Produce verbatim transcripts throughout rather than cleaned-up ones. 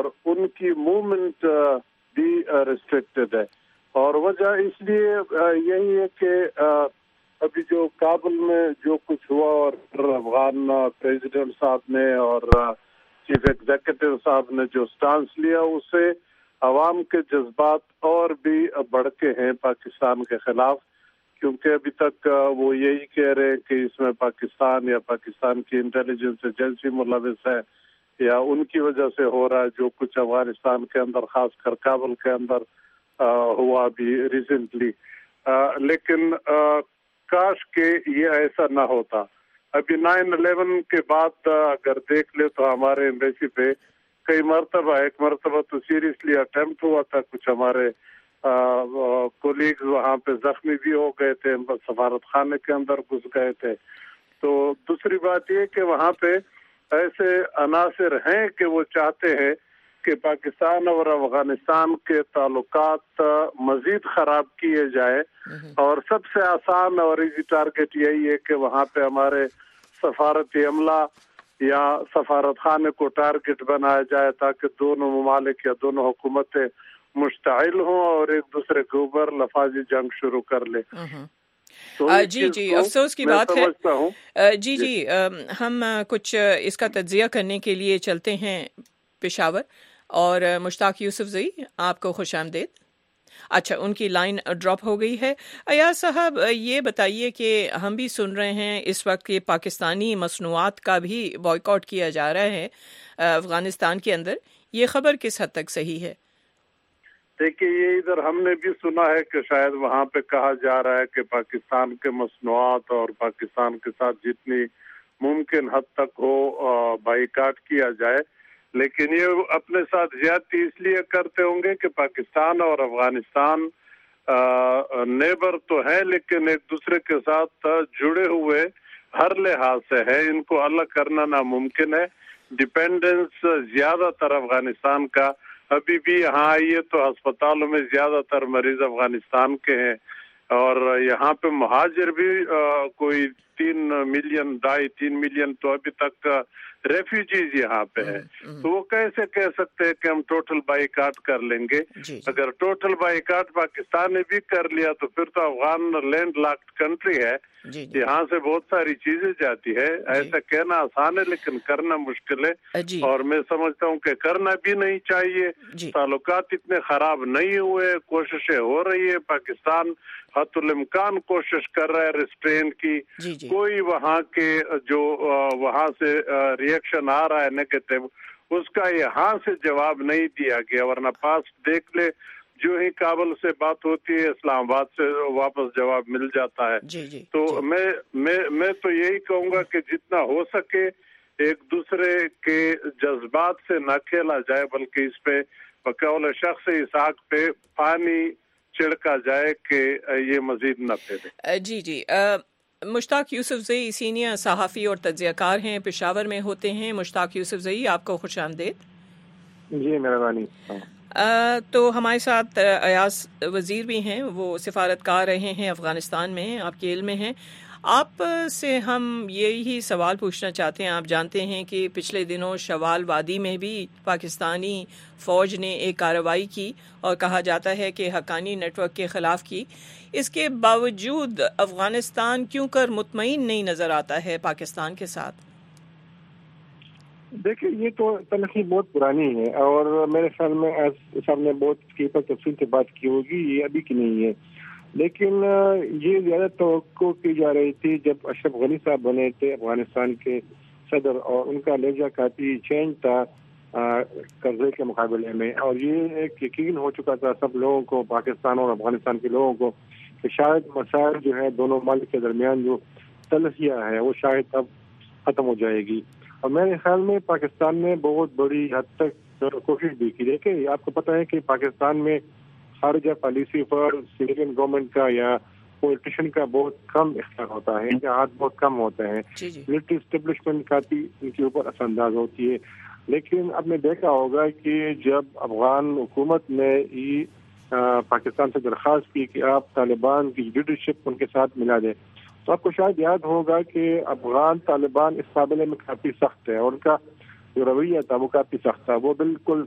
اور ان کی موومنٹ بھی ریسٹرکٹڈ ہے. اور وجہ اس لیے یہی ہے کہ ابھی جو کابل میں جو کچھ ہوا اور افغان پریزیڈنٹ صاحب نے اور چیف ایگزیکٹو صاحب نے جو سٹانس لیا اس سے عوام کے جذبات اور بھی بڑھ کے ہیں پاکستان کے خلاف, کیونکہ ابھی تک وہ یہی کہہ رہے ہیں کہ اس میں پاکستان یا پاکستان کی انٹیلیجنس ایجنسی ملوث ہے یا ان کی وجہ سے ہو رہا ہے جو کچھ افغانستان کے اندر خاص کر کابل کے اندر آ, ہوا بھی ریسنٹلی. لیکن آ, کاش کہ یہ ایسا نہ ہوتا. ابھی نائن الیون کے بعد اگر دیکھ لے تو ہمارے ایمبیسی پہ کئی مرتبہ ایک مرتبہ تو سیریسلی اٹیمپٹ ہوا تھا, کچھ ہمارے کولیگز وہاں پہ زخمی بھی ہو گئے تھے, سفارت خانے کے اندر گھس گئے تھے. تو دوسری بات یہ کہ وہاں پہ ایسے عناصر ہیں کہ وہ چاہتے ہیں کہ پاکستان اور افغانستان کے تعلقات مزید خراب کیے جائے, اور سب سے آسان اور ایزی ٹارگٹ یہی ہے کہ وہاں پہ ہمارے سفارتی عملہ یا سفارت خانے کو ٹارگٹ بنایا جائے تاکہ دونوں ممالک یا دونوں حکومتیں مشتعل ہوں اور ایک دوسرے کے اوپر لفاظی جنگ شروع کر لے. جی جی افسوس کی بات ہے. جی جی ہم کچھ اس کا تجزیہ کرنے کے لیے چلتے ہیں پشاور, اور مشتاق یوسف زئی آپ کو خوش آمدید. اچھا ان کی لائن ڈراپ ہو گئی ہے. ایاز صاحب یہ بتائیے کہ ہم بھی سن رہے ہیں اس وقت کہ پاکستانی مصنوعات کا بھی بائیکاٹ کیا جا رہا ہے افغانستان کے اندر, یہ خبر کس حد تک صحیح ہے؟ دیکھیے یہ ادھر ہم نے بھی سنا ہے کہ شاید وہاں پہ کہا جا رہا ہے کہ پاکستان کے مصنوعات اور پاکستان کے ساتھ جتنی ممکن حد تک ہو بائیکاٹ کیا جائے, لیکن یہ اپنے ساتھ زیادتی اس لیے کرتے ہوں گے کہ پاکستان اور افغانستان نیبر تو ہیں لیکن ایک دوسرے کے ساتھ جڑے ہوئے ہر لحاظ سے ہے, ان کو الگ کرنا ناممکن ہے. ڈپینڈنس زیادہ تر افغانستان کا ابھی بھی یہاں آئیے تو ہسپتالوں میں زیادہ تر مریض افغانستان کے ہیں, اور یہاں پہ مہاجر بھی کوئی تین ملین ڈھائی تین ملین تو ابھی تک ریفیوجیز یہاں پہ ہیں. تو وہ کیسے کہہ سکتے ہیں کہ ہم ٹوٹل بائیکاٹ کر لیں گے؟ اگر ٹوٹل بائیکاٹ پاکستان نے بھی کر لیا تو پھر تو افغان لینڈ لاکڈ کنٹری ہے, یہاں سے بہت ساری چیزیں جاتی ہے. ایسا کہنا آسان ہے لیکن کرنا مشکل ہے, اور میں سمجھتا ہوں کہ کرنا بھی نہیں چاہیے. تعلقات اتنے خراب نہیں ہوئے, کوششیں ہو رہی ہے, پاکستان حتی الامکان کوشش کر رہا ہے ریسٹرین کی. کوئی وہاں کے جو وہاں سے ریئیکشن آ رہا ہے نیگیٹو, اس کا یہاں سے جواب نہیں دیا گیا, ورنہ پاس دیکھ لے جو ہی کابل سے بات ہوتی ہے اسلام آباد سے واپس جواب مل جاتا ہے. جی جی تو جی. میں میں میں تو یہی کہوں گا کہ جتنا ہو سکے ایک دوسرے کے جذبات سے نہ کھیلا جائے, بلکہ اس پہ بقول شخص اسحاق پہ پانی چھڑکا جائے کہ یہ مزید نہ پھیلے. جی جی مشتاق یوسف زئی سینئر صحافی اور تجزیہ کار ہیں, پشاور میں ہوتے ہیں. مشتاق یوسف زئی آپ کو خوش آمدید. جی مہربانی. تو ہمارے ساتھ ایاز وزیر بھی ہیں, وہ سفارتکار رہے ہیں افغانستان میں, آپ کے علم میں ہیں. آپ سے ہم یہی سوال پوچھنا چاہتے ہیں, آپ جانتے ہیں کہ پچھلے دنوں شوال وادی میں بھی پاکستانی فوج نے ایک کارروائی کی اور کہا جاتا ہے کہ حقانی نیٹ ورک کے خلاف کی. اس کے باوجود افغانستان کیوں کر مطمئن نہیں نظر آتا ہے پاکستان کے ساتھ؟ دیکھیں یہ تو تلخی بہت پرانی ہے, اور میرے خیال میں صاحب نے بہت اس کے اوپر تفصیل سے بات کی ہوگی, یہ ابھی کی نہیں ہے. لیکن یہ زیادہ توقع کی جا رہی تھی جب اشرف غنی صاحب بنے تھے افغانستان کے صدر, اور ان کا لہجہ کافی چینج تھا قرضے کے مقابلے میں, اور یہ ایک یقین ہو چکا تھا سب لوگوں کو, پاکستان اور افغانستان کے لوگوں کو, کہ شاید مسائل جو ہے دونوں ملک کے درمیان جو تلخیاں ہے وہ شاید اب ختم ہو جائے گی. اور میرے خیال میں پاکستان نے بہت بڑی حد تک کوشش بھی کی. دیکھیں آپ کو پتہ ہے کہ پاکستان میں خارجہ پالیسی پر سویلین گورنمنٹ کا یا پولیٹیشین کا بہت کم اختیار ہوتا ہے, انتہاءات بہت کم ہوتے ہیں. ملٹری اسٹیبلشمنٹ کا بھی ان کے اوپر اثر انداز ہوتی ہے. لیکن اب نے دیکھا ہوگا کہ جب افغان حکومت نے پاکستان سے درخواست کی کہ آپ طالبان کی لیڈرشپ ان کے ساتھ ملا دیں, تو آپ کو شاید یاد ہوگا کہ افغان طالبان اس قابلے میں کافی سخت ہے, اور ان کا جو رویہ تھا وہ کافی سخت تھا. وہ بالکل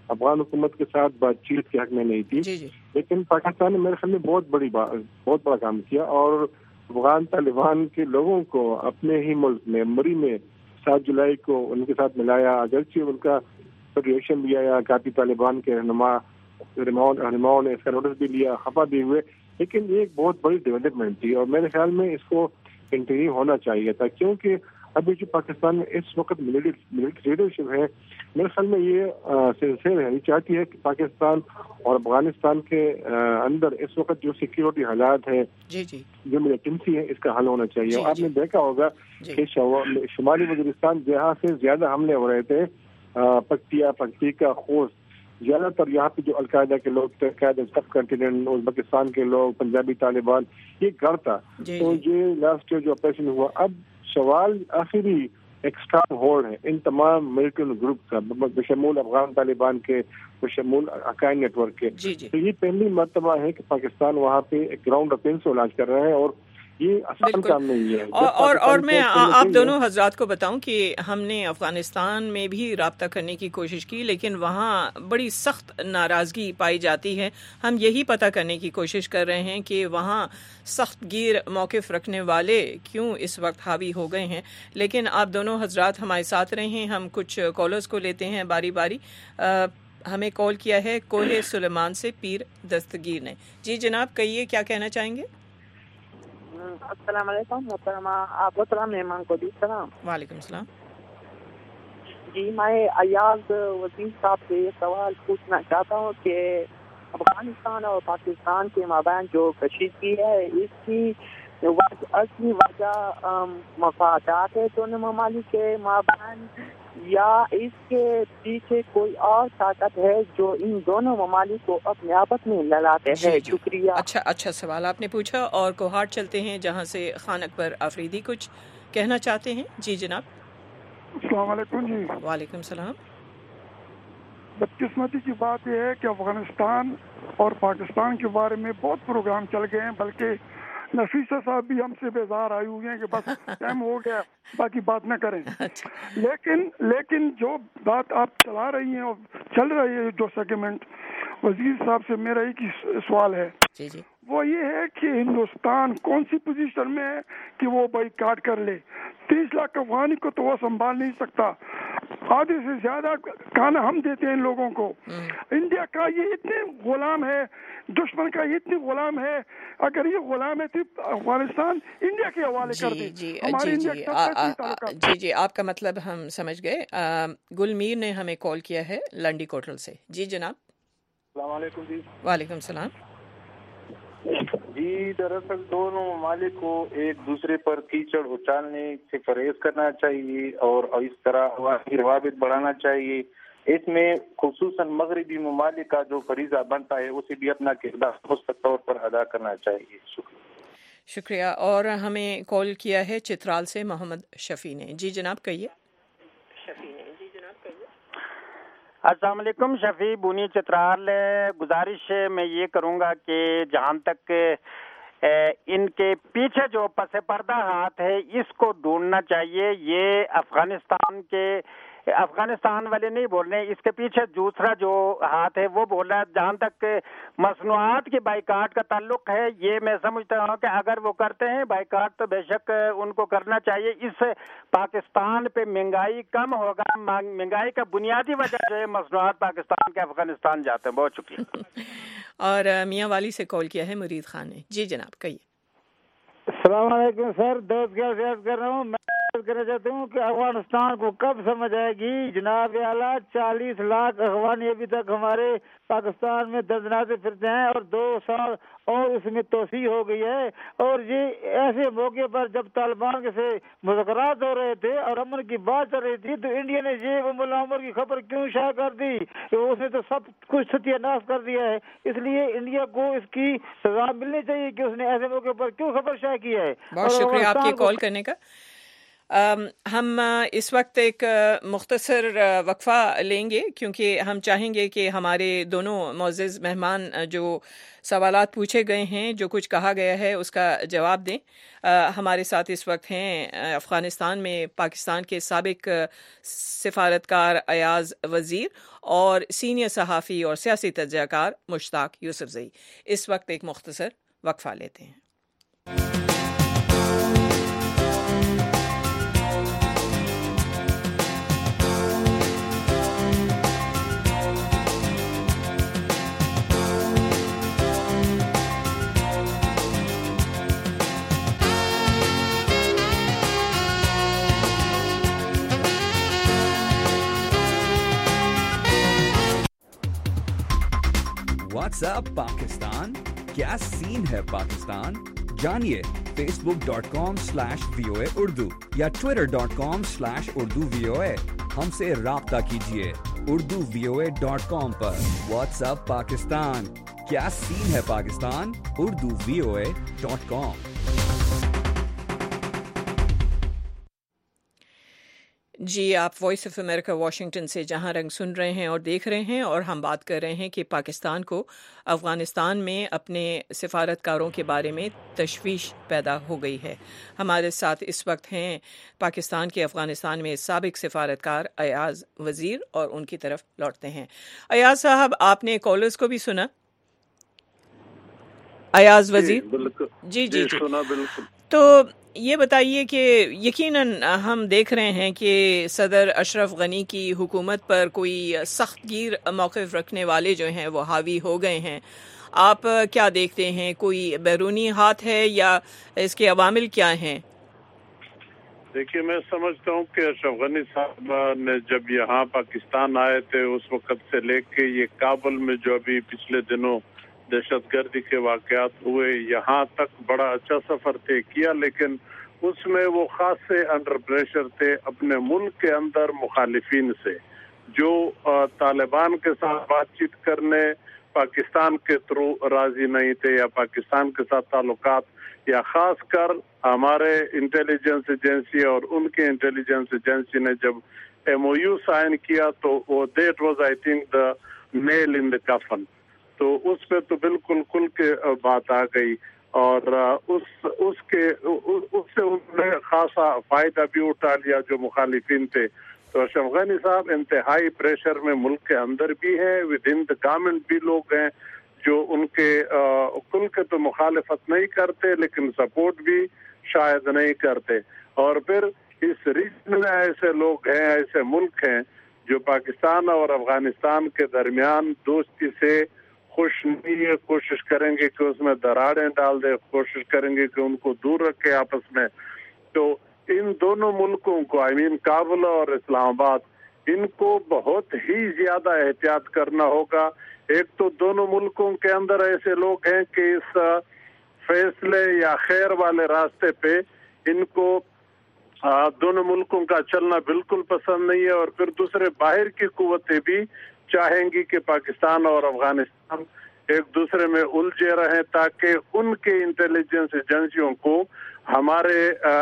افغان حکومت کے ساتھ بات چیت کے حق میں نہیں تھی. جی جی. لیکن پاکستان نے میرے خیال میں بہت بڑی بہت بڑا کام کیا اور افغان طالبان کے لوگوں کو اپنے ہی ملک میں مری میں سات جولائی کو ان کے ساتھ ملایا. اگرچہ ان کا فیڈریشن بھی آیا, کافی طالبان کے رہنما رہنماؤں نے اس کا نوٹس بھی لیا, خفا بھی ہوئے, لیکن یہ ایک بہت بڑی ڈیولپمنٹ تھی اور میرے خیال میں اس کو کنٹینیو ہونا چاہیے تھا, کیونکہ ابھی جو پاکستان میں اس وقت ملٹری لیڈرشپ ہے میرے خیال میں یہ سنسیئر ہے, یہ چاہتی ہے کہ پاکستان اور افغانستان کے اندر اس وقت جو سیکیورٹی حالات ہیں, جی جی, جو ملیٹنسی ہے, اس کا حل ہونا چاہیے. جی آپ جی. نے دیکھا ہوگا جی. کہ شمالی وزیرستان جہاں سے زیادہ حملے ہو رہے تھے, پکتیا, پکتیکا, خوست, زیادہ تر یہاں پہ جو القاعدہ کے لوگ تھے, قائد سب کنٹیننٹ, ازبکستان کے لوگ, پنجابی طالبان, یہ گھر تھا. جی تو جی. یہ لاسٹ ایئر جو آپریشن ہوا, اب سوال آخری ایک اسٹرانگ ہولڈ ہے ان تمام ملیٹنٹ گروپ کا, بشمول افغان طالبان کے, بشمول حقائق نیٹ ورک کے. جی جی. تو یہ پہلی مرتبہ ہے کہ پاکستان وہاں پہ ایک گراؤنڈ افینس لانچ کر رہا ہے اور یہ آسان کام نہیں ہے. اور اور, اور میں آپ دونوں حضرات کو بتاؤں کہ ہم نے افغانستان میں بھی رابطہ کرنے کی کوشش کی, لیکن وہاں بڑی سخت ناراضگی پائی جاتی ہے. ہم یہی پتہ کرنے کی کوشش کر رہے ہیں کہ وہاں سخت گیر موقف رکھنے والے کیوں اس وقت حاوی ہو گئے ہیں. لیکن آپ دونوں حضرات ہمارے ساتھ رہے ہیں, ہم کچھ کالرز کو لیتے ہیں باری باری. آ, ہمیں کال کیا ہے کوہ سلیمان سے پیر دستگیر نے. جی جناب, کہیے کیا کہنا چاہیں گے. السلام علیکم محترمہ, آپ محترم مہمان کو دی سلام. وعلیکم السلام. جی, میں ایاز وزیر صاحب سے یہ سوال پوچھنا چاہتا ہوں کہ افغانستان اور پاکستان کے مابین جو کشیدگی ہے, اس کی اصلی وجہ مفادات ہے دونوں ممالک کے مابین, یا اس کے پیچھے کوئی اور طاقت ہے جو ان دونوں ممالک کو اپنے آپس میں لڑاتے ہیں. شکریہ. اچھا اچھا سوال آپ نے پوچھا, اور کوہاٹ چلتے ہیں جہاں سے خان اکبر آفریدی کچھ کہنا چاہتے ہیں. جی جناب. السلام علیکم. جی وعلیکم السلام. بدقسمتی کی بات یہ ہے کہ افغانستان اور پاکستان کے بارے میں بہت پروگرام چل گئے ہیں, بلکہ نفیسہ صاحب بھی ہم سے بیزار آئی ہوئی ہیں کہ بس ٹائم ہو گیا, باقی بات نہ کریں. لیکن لیکن جو بات آپ چلا رہی ہیں اور چل رہی ہے جو سیگمنٹ, وزیر صاحب سے میرا ایک ہی سوال ہے, جی جی, وہ یہ ہے کہ ہندوستان کون سی پوزیشن میں ہے کہ وہ بائیکاٹ کر لے. تیس لاکھ افغانی کو تو وہ سنبھال نہیں سکتا, آدھے سے زیادہ کھانا ہم دیتے ہیں ان لوگوں کو. انڈیا کا یہ اتنے غلام ہے, دشمن کا یہ اتنے غلام ہے, اگر یہ غلام ہے تو افغانستان انڈیا کے حوالے کر دے. جی جی جی جی جی آپ کا مطلب ہم سمجھ گئے. گل میر نے ہمیں کال کیا ہے لنڈی کوٹل سے. جی جناب. السلام علیکم. جی وعلیکم السلام. جی, دراصل دونوں ممالک کو ایک دوسرے پر کیچڑ اچالنے سے پرہیز کرنا چاہیے اور اس طرح عوامی روابط بڑھانا چاہیے. اس میں خصوصاً مغربی ممالک کا جو فریضہ بنتا ہے اسے بھی اپنا کردار مثبت طور پر ادا کرنا چاہیے. شکریہ. شکریہ. اور ہمیں کال کیا ہے چترال سے محمد شفیع نے. جی جناب کہیے. شفیع نے. جی جناب کہیے. السلام علیکم. شفیع بونی چترال. گزارش میں یہ کروں گا کہ جہاں تک ان کے پیچھے جو پس پردہ ہاتھ ہے اس کو ڈھونڈنا چاہیے. یہ افغانستان کے افغانستان والے نہیں بول رہے, اس کے پیچھے دوسرا جو ہاتھ ہے وہ بول رہا ہے. جہاں تک مصنوعات کے بائیکاٹ کا تعلق ہے, یہ میں سمجھتا ہوں کہ اگر وہ کرتے ہیں بائیکاٹ تو بے شک ان کو کرنا چاہیے. اس سے پاکستان پہ مہنگائی کم ہوگا. مہنگائی کا بنیادی وجہ جو ہے مصنوعات پاکستان کے افغانستان جاتے ہیں. بہت شکریہ. اور میاں والی سے کال کیا ہے مرید خان نے. جی جناب کہیے. السلام علیکم سر, دوست کیا سیاست کر رہا ہوں. میں کرنا چاہتا ہوں کہ افغانستان کو کب سمجھ آئے گی. جناب اعلیٰ, چالیس لاکھ افغانی ابھی تک ہمارے پاکستان میں دندناتے پھرتے ہیں اور دو سال اور اس میں توسیع ہو گئی ہے. اور یہ ایسے موقع پر جب طالبان کے سے مذاکرات ہو رہے تھے اور امن کی بات چل رہی تھی تو انڈیا نے یہ ام العمر کی خبر کیوں شائع کر دی؟ اس نے تو سب کچھ ستیہ ناش کر دیا ہے. اس لیے انڈیا کو اس کی سزا ملنی چاہیے کہ اس نے ایسے موقع پر کیوں خبر شائع کی ہے. بہت شکریہ آپ کے کال کرنے کا. ہم اس وقت ایک مختصر وقفہ لیں گے کیونکہ ہم چاہیں گے کہ ہمارے دونوں معزز مہمان جو سوالات پوچھے گئے ہیں، جو کچھ کہا گیا ہے اس کا جواب دیں۔ ہمارے ساتھ اس وقت ہیں افغانستان میں پاکستان کے سابق سفارتکار ایاز وزیر اور سینئر صحافی اور سیاسی تجزیہ کار مشتاق یوسف زئی۔ اس وقت ایک مختصر وقفہ لیتے ہیں۔ واٹس اپ پاکستان، کیا سین ہے پاکستان؟ جانیے Facebook dot com slash V O A Urdu یا Twitter dot com slash Urdu V O A. ہم سے رابطہ کیجیے Urdu V O A dot com پر۔ واٹس اپ پاکستان، کیا سین ہے Pakistan? Urdu V O A dot com. جی، آپ وائس آف امریکہ واشنگٹن سے جہاں رنگ سن رہے ہیں اور دیکھ رہے ہیں، اور ہم بات کر رہے ہیں کہ پاکستان کو افغانستان میں اپنے سفارتکاروں کے بارے میں تشویش پیدا ہو گئی ہے۔ ہمارے ساتھ اس وقت ہیں پاکستان کے افغانستان میں سابق سفارتکار ایاز وزیر، اور ان کی طرف لوٹتے ہیں۔ ایاز صاحب، آپ نے کالرز کو بھی سنا؟ ایاز وزیر، جی جی جی سنا بالکل۔ تو یہ بتائیے کہ یقیناً ہم دیکھ رہے ہیں کہ صدر اشرف غنی کی حکومت پر کوئی سخت گیر موقف رکھنے والے جو ہیں وہ حاوی ہو گئے ہیں۔ آپ کیا دیکھتے ہیں؟ کوئی بیرونی ہاتھ ہے یا اس کے عوامل کیا ہیں؟ دیکھیے، میں سمجھتا ہوں کہ اشرف غنی صاحب نے جب یہاں پاکستان آئے تھے اس وقت سے لے کے یہ کابل میں جو ابھی پچھلے دنوں دہشت گردی کے واقعات ہوئے، یہاں تک بڑا اچھا سفر طے کیا، لیکن اس میں وہ خاص سے انڈر پریشر تھے اپنے ملک کے اندر مخالفین سے، جو طالبان کے ساتھ بات چیت کرنے پاکستان کے تھرو راضی نہیں تھے، یا پاکستان کے ساتھ تعلقات، یا خاص کر ہمارے انٹیلیجنس ایجنسی اور ان کے انٹیلیجنس ایجنسی نے جب ایم او یو سائن کیا تو وہ that was I think the nail in the coffin. تو اس پہ تو بالکل کھل کے بات آ گئی، اور اس اس کے اس سے انہوں نے خاصا فائدہ بھی اٹھا لیا جو مخالفین تھے۔ تو اشرف غنی صاحب انتہائی پریشر میں ملک کے اندر بھی ہیں، ود ان دا گورنمنٹ بھی لوگ ہیں جو ان کے کل کے تو مخالفت نہیں کرتے لیکن سپورٹ بھی شاید نہیں کرتے۔ اور پھر اس ریجن میں ایسے لوگ ہیں، ایسے ملک ہیں جو پاکستان اور افغانستان کے درمیان دوستی سے خوش نہیں ہے، کوشش کریں گے کہ اس میں دراڑیں ڈال دے، کوشش کریں گے کہ ان کو دور رکھے آپس میں۔ تو ان دونوں ملکوں کو، آئی مین کابل اور اسلام آباد، ان کو بہت ہی زیادہ احتیاط کرنا ہوگا۔ ایک تو دونوں ملکوں کے اندر ایسے لوگ ہیں کہ اس فیصلے یا خیر والے راستے پہ ان کو دونوں ملکوں کا چلنا بالکل پسند نہیں ہے، اور پھر دوسرے باہر کی قوتیں بھی چاہیں گی کہ پاکستان اور افغانستان ایک دوسرے میں الجھے رہیں تاکہ ان کے انٹیلیجنس ایجنسیوں کو ہمارے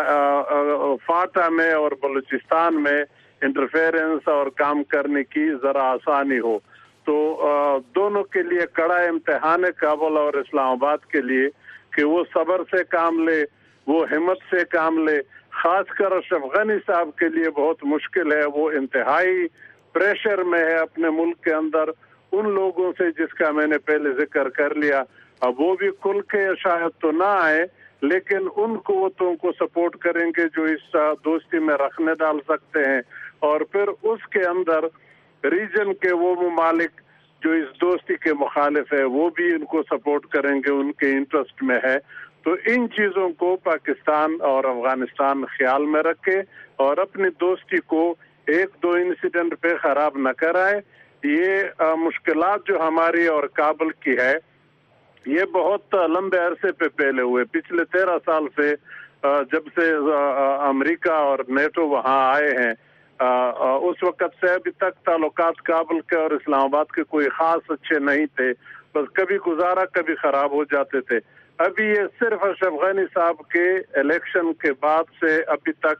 فاٹا میں اور بلوچستان میں انٹرفیرنس اور کام کرنے کی ذرا آسانی ہو۔ تو دونوں کے لیے کڑا امتحان ہے کابل اور اسلام آباد کے لیے کہ وہ صبر سے کام لے، وہ ہمت سے کام لے۔ خاص کر اشرف غنی صاحب کے لیے بہت مشکل ہے، وہ انتہائی پریشر میں ہے اپنے ملک کے اندر ان لوگوں سے جس کا میں نے پہلے ذکر کر لیا۔ اب وہ بھی کھل کے شاید تو نہ آئے لیکن ان قوتوں کو سپورٹ کریں گے جو اس دوستی میں رکھنے ڈال سکتے ہیں، اور پھر اس کے اندر ریجن کے وہ ممالک جو اس دوستی کے مخالف ہے وہ بھی ان کو سپورٹ کریں گے، ان کے انٹرسٹ میں ہے۔ تو ان چیزوں کو پاکستان اور افغانستان خیال میں رکھے اور اپنی دوستی کو ایک دو انسیڈنٹ پہ خراب نہ کرائے۔ یہ مشکلات جو ہماری اور کابل کی ہے یہ بہت لمبے عرصے پہ پہلے ہوئے، پچھلے تیرہ سال سے جب سے امریکہ اور نیٹو وہاں آئے ہیں، اس وقت سے ابھی تک تعلقات کابل کے اور اسلام آباد کے کوئی خاص اچھے نہیں تھے، بس کبھی گزارا کبھی خراب ہو جاتے تھے۔ ابھی یہ صرف اشرف غنی صاحب کے الیکشن کے بعد سے ابھی تک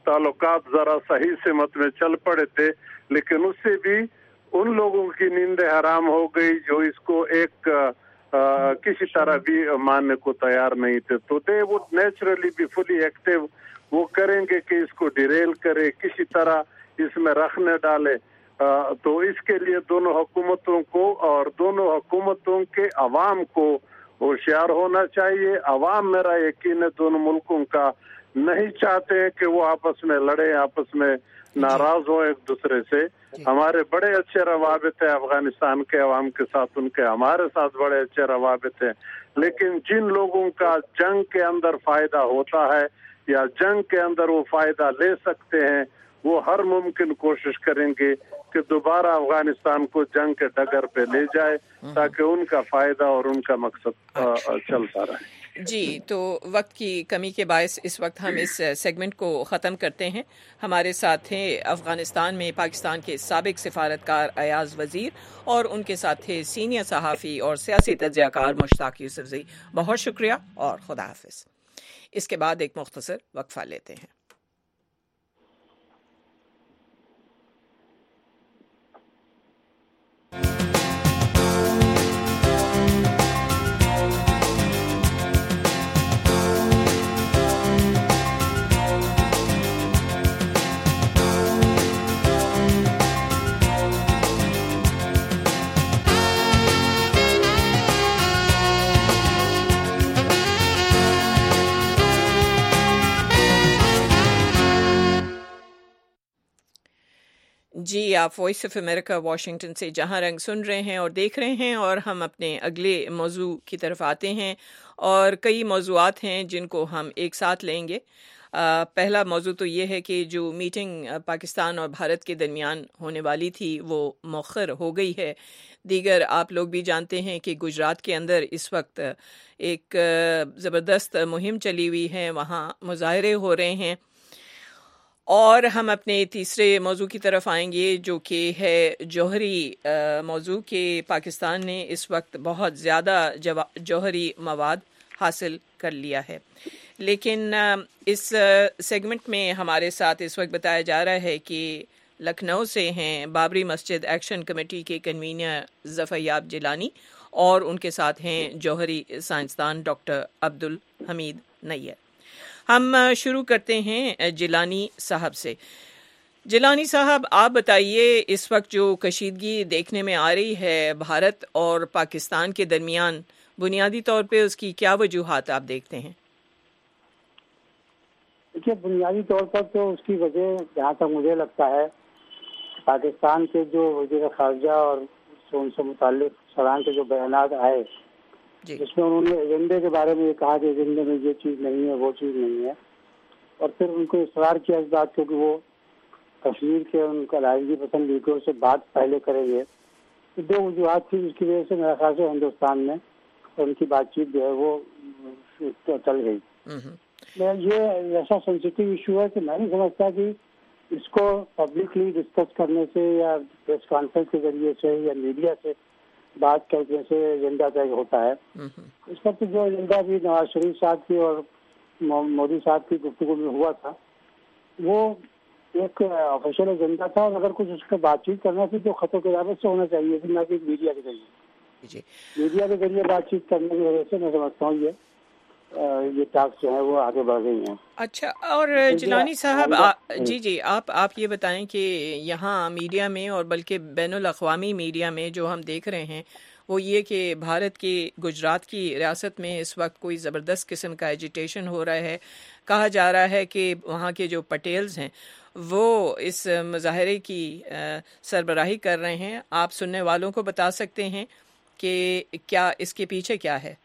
ताल्लुकात ज़रा सही सिमत में चल पड़े थे, लेकिन उससे भी उन लोगों की नींदें हराम हो गई जो इसको एक आ, किसी तरह भी मानने को तैयार नहीं थे। तो दे वो नेचुरली भी फुली एक्टिव वो करेंगे कि इसको डिरेल करे, किसी तरह इसमें रखने डाले। आ, तो इसके लिए दोनों हुकूमतों को और दोनों हुकूमतों के अवाम को होशियार होना चाहिए। अवाम मेरा यकीन है दोनों मुल्कों का नहीं चाहते हैं कि वो आपस में लड़े, आपस में नाराज हो एक दूसरे से। हमारे बड़े अच्छे रवाबित है अफगानिस्तान के अवाम के साथ, उनके हमारे साथ बड़े अच्छे रवाबित हैं, लेकिन जिन लोगों का जंग के अंदर फायदा होता है या जंग के अंदर वो फायदा ले सकते हैं, वो हर मुमकिन कोशिश करेंगे कि दोबारा अफगानिस्तान को जंग के डगर पे ले जाए ताकि उनका फायदा और उनका मकसद चलता रहे। जी, तो वक्त की कमी के बायस इस वक्त हम इस सेगमेंट को ख़त्म करते हैं। हमारे साथ थे अफ़गानिस्तान में पाकिस्तान के साबिक सिफारतकार अयाज़ वज़ीर और उनके साथ थे सीनियर सहाफ़ी और सियासी तज्ज़ियाकार मुश्ताक यूसुफ़ज़ई। बहुत शुक्रिया और खुदा हाफ़िज़। इसके बाद एक मुख्तसर वक्फ़ा लेते हैं। जी, आप वॉइस ऑफ अमेरिका वाशिंगटन से जहां रंग सुन रहे हैं और देख रहे हैं, और हम अपने अगले मौजू की तरफ आते हैं और कई मौजूआत हैं जिनको हम एक साथ लेंगे। आ, पहला मौजू तो ये है कि जो मीटिंग पाकिस्तान और भारत के दरमियान होने वाली थी वो मौखर हो गई है। दीगर आप लोग भी जानते हैं कि गुजरात के अंदर इस वक्त एक ज़बरदस्त मुहिम चली हुई है, वहाँ मुजाहरे हो रहे हैं। और हम अपने तीसरे मौजू की तरफ आएंगे जो कि है जौहरी मौजू के पाकिस्तान ने इस वक्त बहुत ज़्यादा जौहरी मवाद हासिल कर लिया है। लेकिन इस सेगमेंट में हमारे साथ इस वक्त बताया जा रहा है कि लखनऊ से हैं बाबरी मस्जिद एक्शन कमेटी के कन्वीनर ज़फ़रयाब जिलानी और उनके साथ हैं जौहरी साइंसदान डॉक्टर अब्दुल हमीद नैयर। हम शुरू करते हैं जिलानी साहब से। जिलानी साहब, आप बताइए इस वक्त जो कशीदगी देखने में आ रही है भारत और पाकिस्तान के दरमियान, बुनियादी तौर पे उसकी क्या वजूहात आप देखते हैं? देखिए, बुनियादी तौर पर तो उसकी वजह जहाँ तक मुझे लगता है पाकिस्तान के जो वज़ीर ख़ारजा और उनसे मुताल्लिक़ सलाम के जो बयानात आए जिसमें उन्होंने एजेंडे के बारे में ये कहा कि एजेंडे में ये चीज़ नहीं है, वो चीज़ नहीं है, और फिर उनको इसरार किया इस बात क्योंकि वो कश्मीर के उनका लाइजी पसंद लीडरों से बात पहले करेंगे। तो दो वजूहत थी जिसकी वजह से मेरा ख्याल से हिंदुस्तान में उनकी बातचीत जो है वो चल गई। ये ऐसा सेंसिटिव इशू है कि मैं नहीं समझता कि इसको पब्लिकली डिस्कस करने से या प्रेस कॉन्फ्रेंस के जरिए से या मीडिया से बात करने से एजेंडा तय होता है। इस पर तो जो एजेंडा भी नवाज शरीफ साहब की और मोदी साहब की गुफ्तगू में हुआ था वो एक ऑफिशियल एजेंडा था, और अगर कुछ उस पर बातचीत करना थी तो खतों के दावत से होना चाहिए, फिर ना कि मीडिया के जरिए। मीडिया के जरिए बातचीत करने की वजह से मैं समझता हूँ ये ये टास्क जो है वो आगे बढ़ गई हैं। अच्छा, और जिलानी साहब आ, जी जी आप आप ये बताएं कि यहाँ मीडिया में और बल्कि बैनुल अक़वामी मीडिया में जो हम देख रहे हैं वो ये कि भारत की गुजरात की रियासत में इस वक्त कोई ज़बरदस्त किस्म का एजिटेशन हो रहा है। कहा जा रहा है कि वहाँ के जो पटेल्स हैं वो इस मुजाहरे की सरबराही कर रहे हैं। आप सुनने वालों को बता सकते हैं कि क्या इसके पीछे क्या है?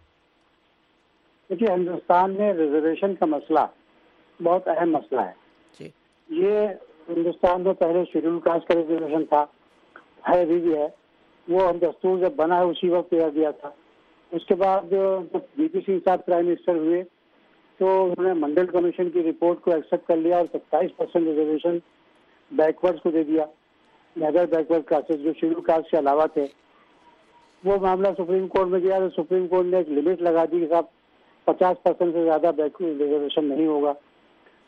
देखिए, हिंदुस्तान में रिजर्वेशन का मसला बहुत अहम मसला है जी। ये हिंदुस्तान में पहले शेड्यूल कास्ट का रिजर्वेशन था, है अभी भी है। वो हम दस्तूर जब बना है उसी वक्त तैयार दिया था। उसके बाद जब वीपी सिंह साहब प्राइम मिनिस्टर हुए तो उन्होंने मंडल कमीशन की रिपोर्ट को एक्सेप्ट कर लिया और सत्ताईस परसेंट रिजर्वेशन बैकवर्ड्स को दे दिया। अदर बैकवर्ड कास्टेज जो शेड्यूल कास्ट के अलावा थे, वो मामला सुप्रीम कोर्ट में गया तो सुप्रीम कोर्ट ने एक लिमिट लगा दी कि साहब पचास परसेंट से ज़्यादा बैकवर्ड रिजर्वेशन नहीं होगा।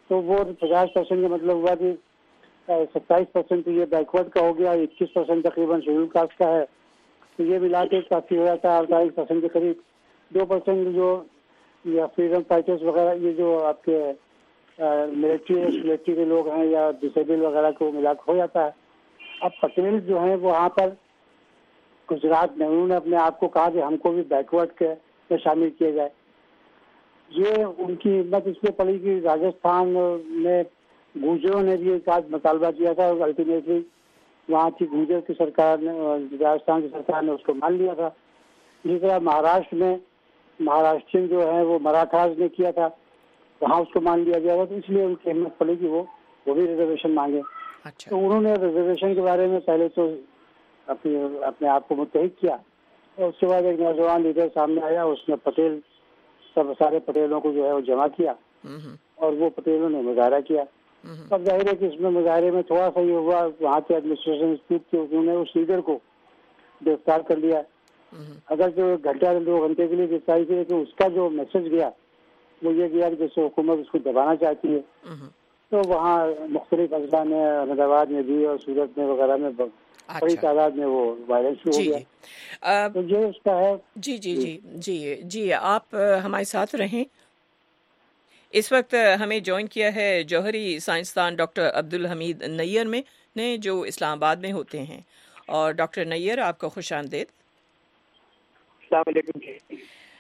تو وہ پچاس پرسینٹ کا مطلب ہوا کہ ستائیس پرسینٹ یہ بیکورڈ کا ہو گیا, اکیس پرسینٹ تقریباً شیڈول کاسٹ کا ہے, تو یہ ملا کے کافی ہو جاتا ہے اڑتالیس پرسینٹ کے قریب. دو پرسینٹ جو یا فریڈم فائٹرس وغیرہ یہ جو آپ کے ملٹری ملٹری کے لوگ ہیں یا ڈسیبل وغیرہ کو ملا کے ہو جاتا ہے. اب پٹیل جو ہیں وہاں پر گجرات میں انہوں نے اپنے آپ کو کہا کہ ہم کو بھی بیکورڈ کے میں شامل کیا جائے. یہ ان کی ہمت اس لیے پڑی کہ راجستھان میں گوجروں نے بھی ایک آدھ مطالبہ کیا تھا اور الٹیمیٹلی وہاں کی گوجر کی سرکار نے راجستھان کی سرکار نے اس کو مان لیا تھا. اسی طرح مہاراشٹر میں مہاراشٹرین جو ہیں وہ مراٹھاز نے کیا تھا, وہاں اس کو مان لیا گیا تھا, تو اس لیے ان کی ہمت پڑی کہ وہ وہ بھی ریزرویشن مانگے. تو انہوں نے ریزرویشن کے بارے میں پہلے تو اپنے اپنے آپ کو متحد کیا, اور اس کے بعد ایک نوجوان لیڈر سامنے آیا, اس نے پٹیل سب سارے پٹیلوں کو جو ہے وہ جمع کیا اور وہ پٹیلوں نے مظاہرہ کیا. اب ظاہر ہے کہ اس میں مظاہرے میں تھوڑا سا یہ ہوا, وہاں کے ایڈمنسٹریشن انسٹیٹیوٹ کے انہوں نے اس لیڈر کو گرفتار کر لیا. اگر جو گھنٹہ دو گھنٹے کے لیے گرفتاری کی, تو اس کا جو میسج گیا وہ یہ گیا کہ جیسے حکومت اس کو دبانا چاہتی ہے. تو وہاں مختلف اضلاع میں احمد آباد میں بھی اور سورت میں وغیرہ میں بڑی تعداد میں وہ وائلنس شروع ہو گیا. تو یہ اس کا ہے. جی جی جی جی جی آپ ہمارے ساتھ رہیں. اس وقت ہمیں جوائن کیا ہے جوہری سائنسدان ڈاکٹر عبدالحمید نیر میں نے جو اسلام آباد میں ہوتے ہیں. اور ڈاکٹر نیر آپ کو خوش آمدید. السلام علیکم.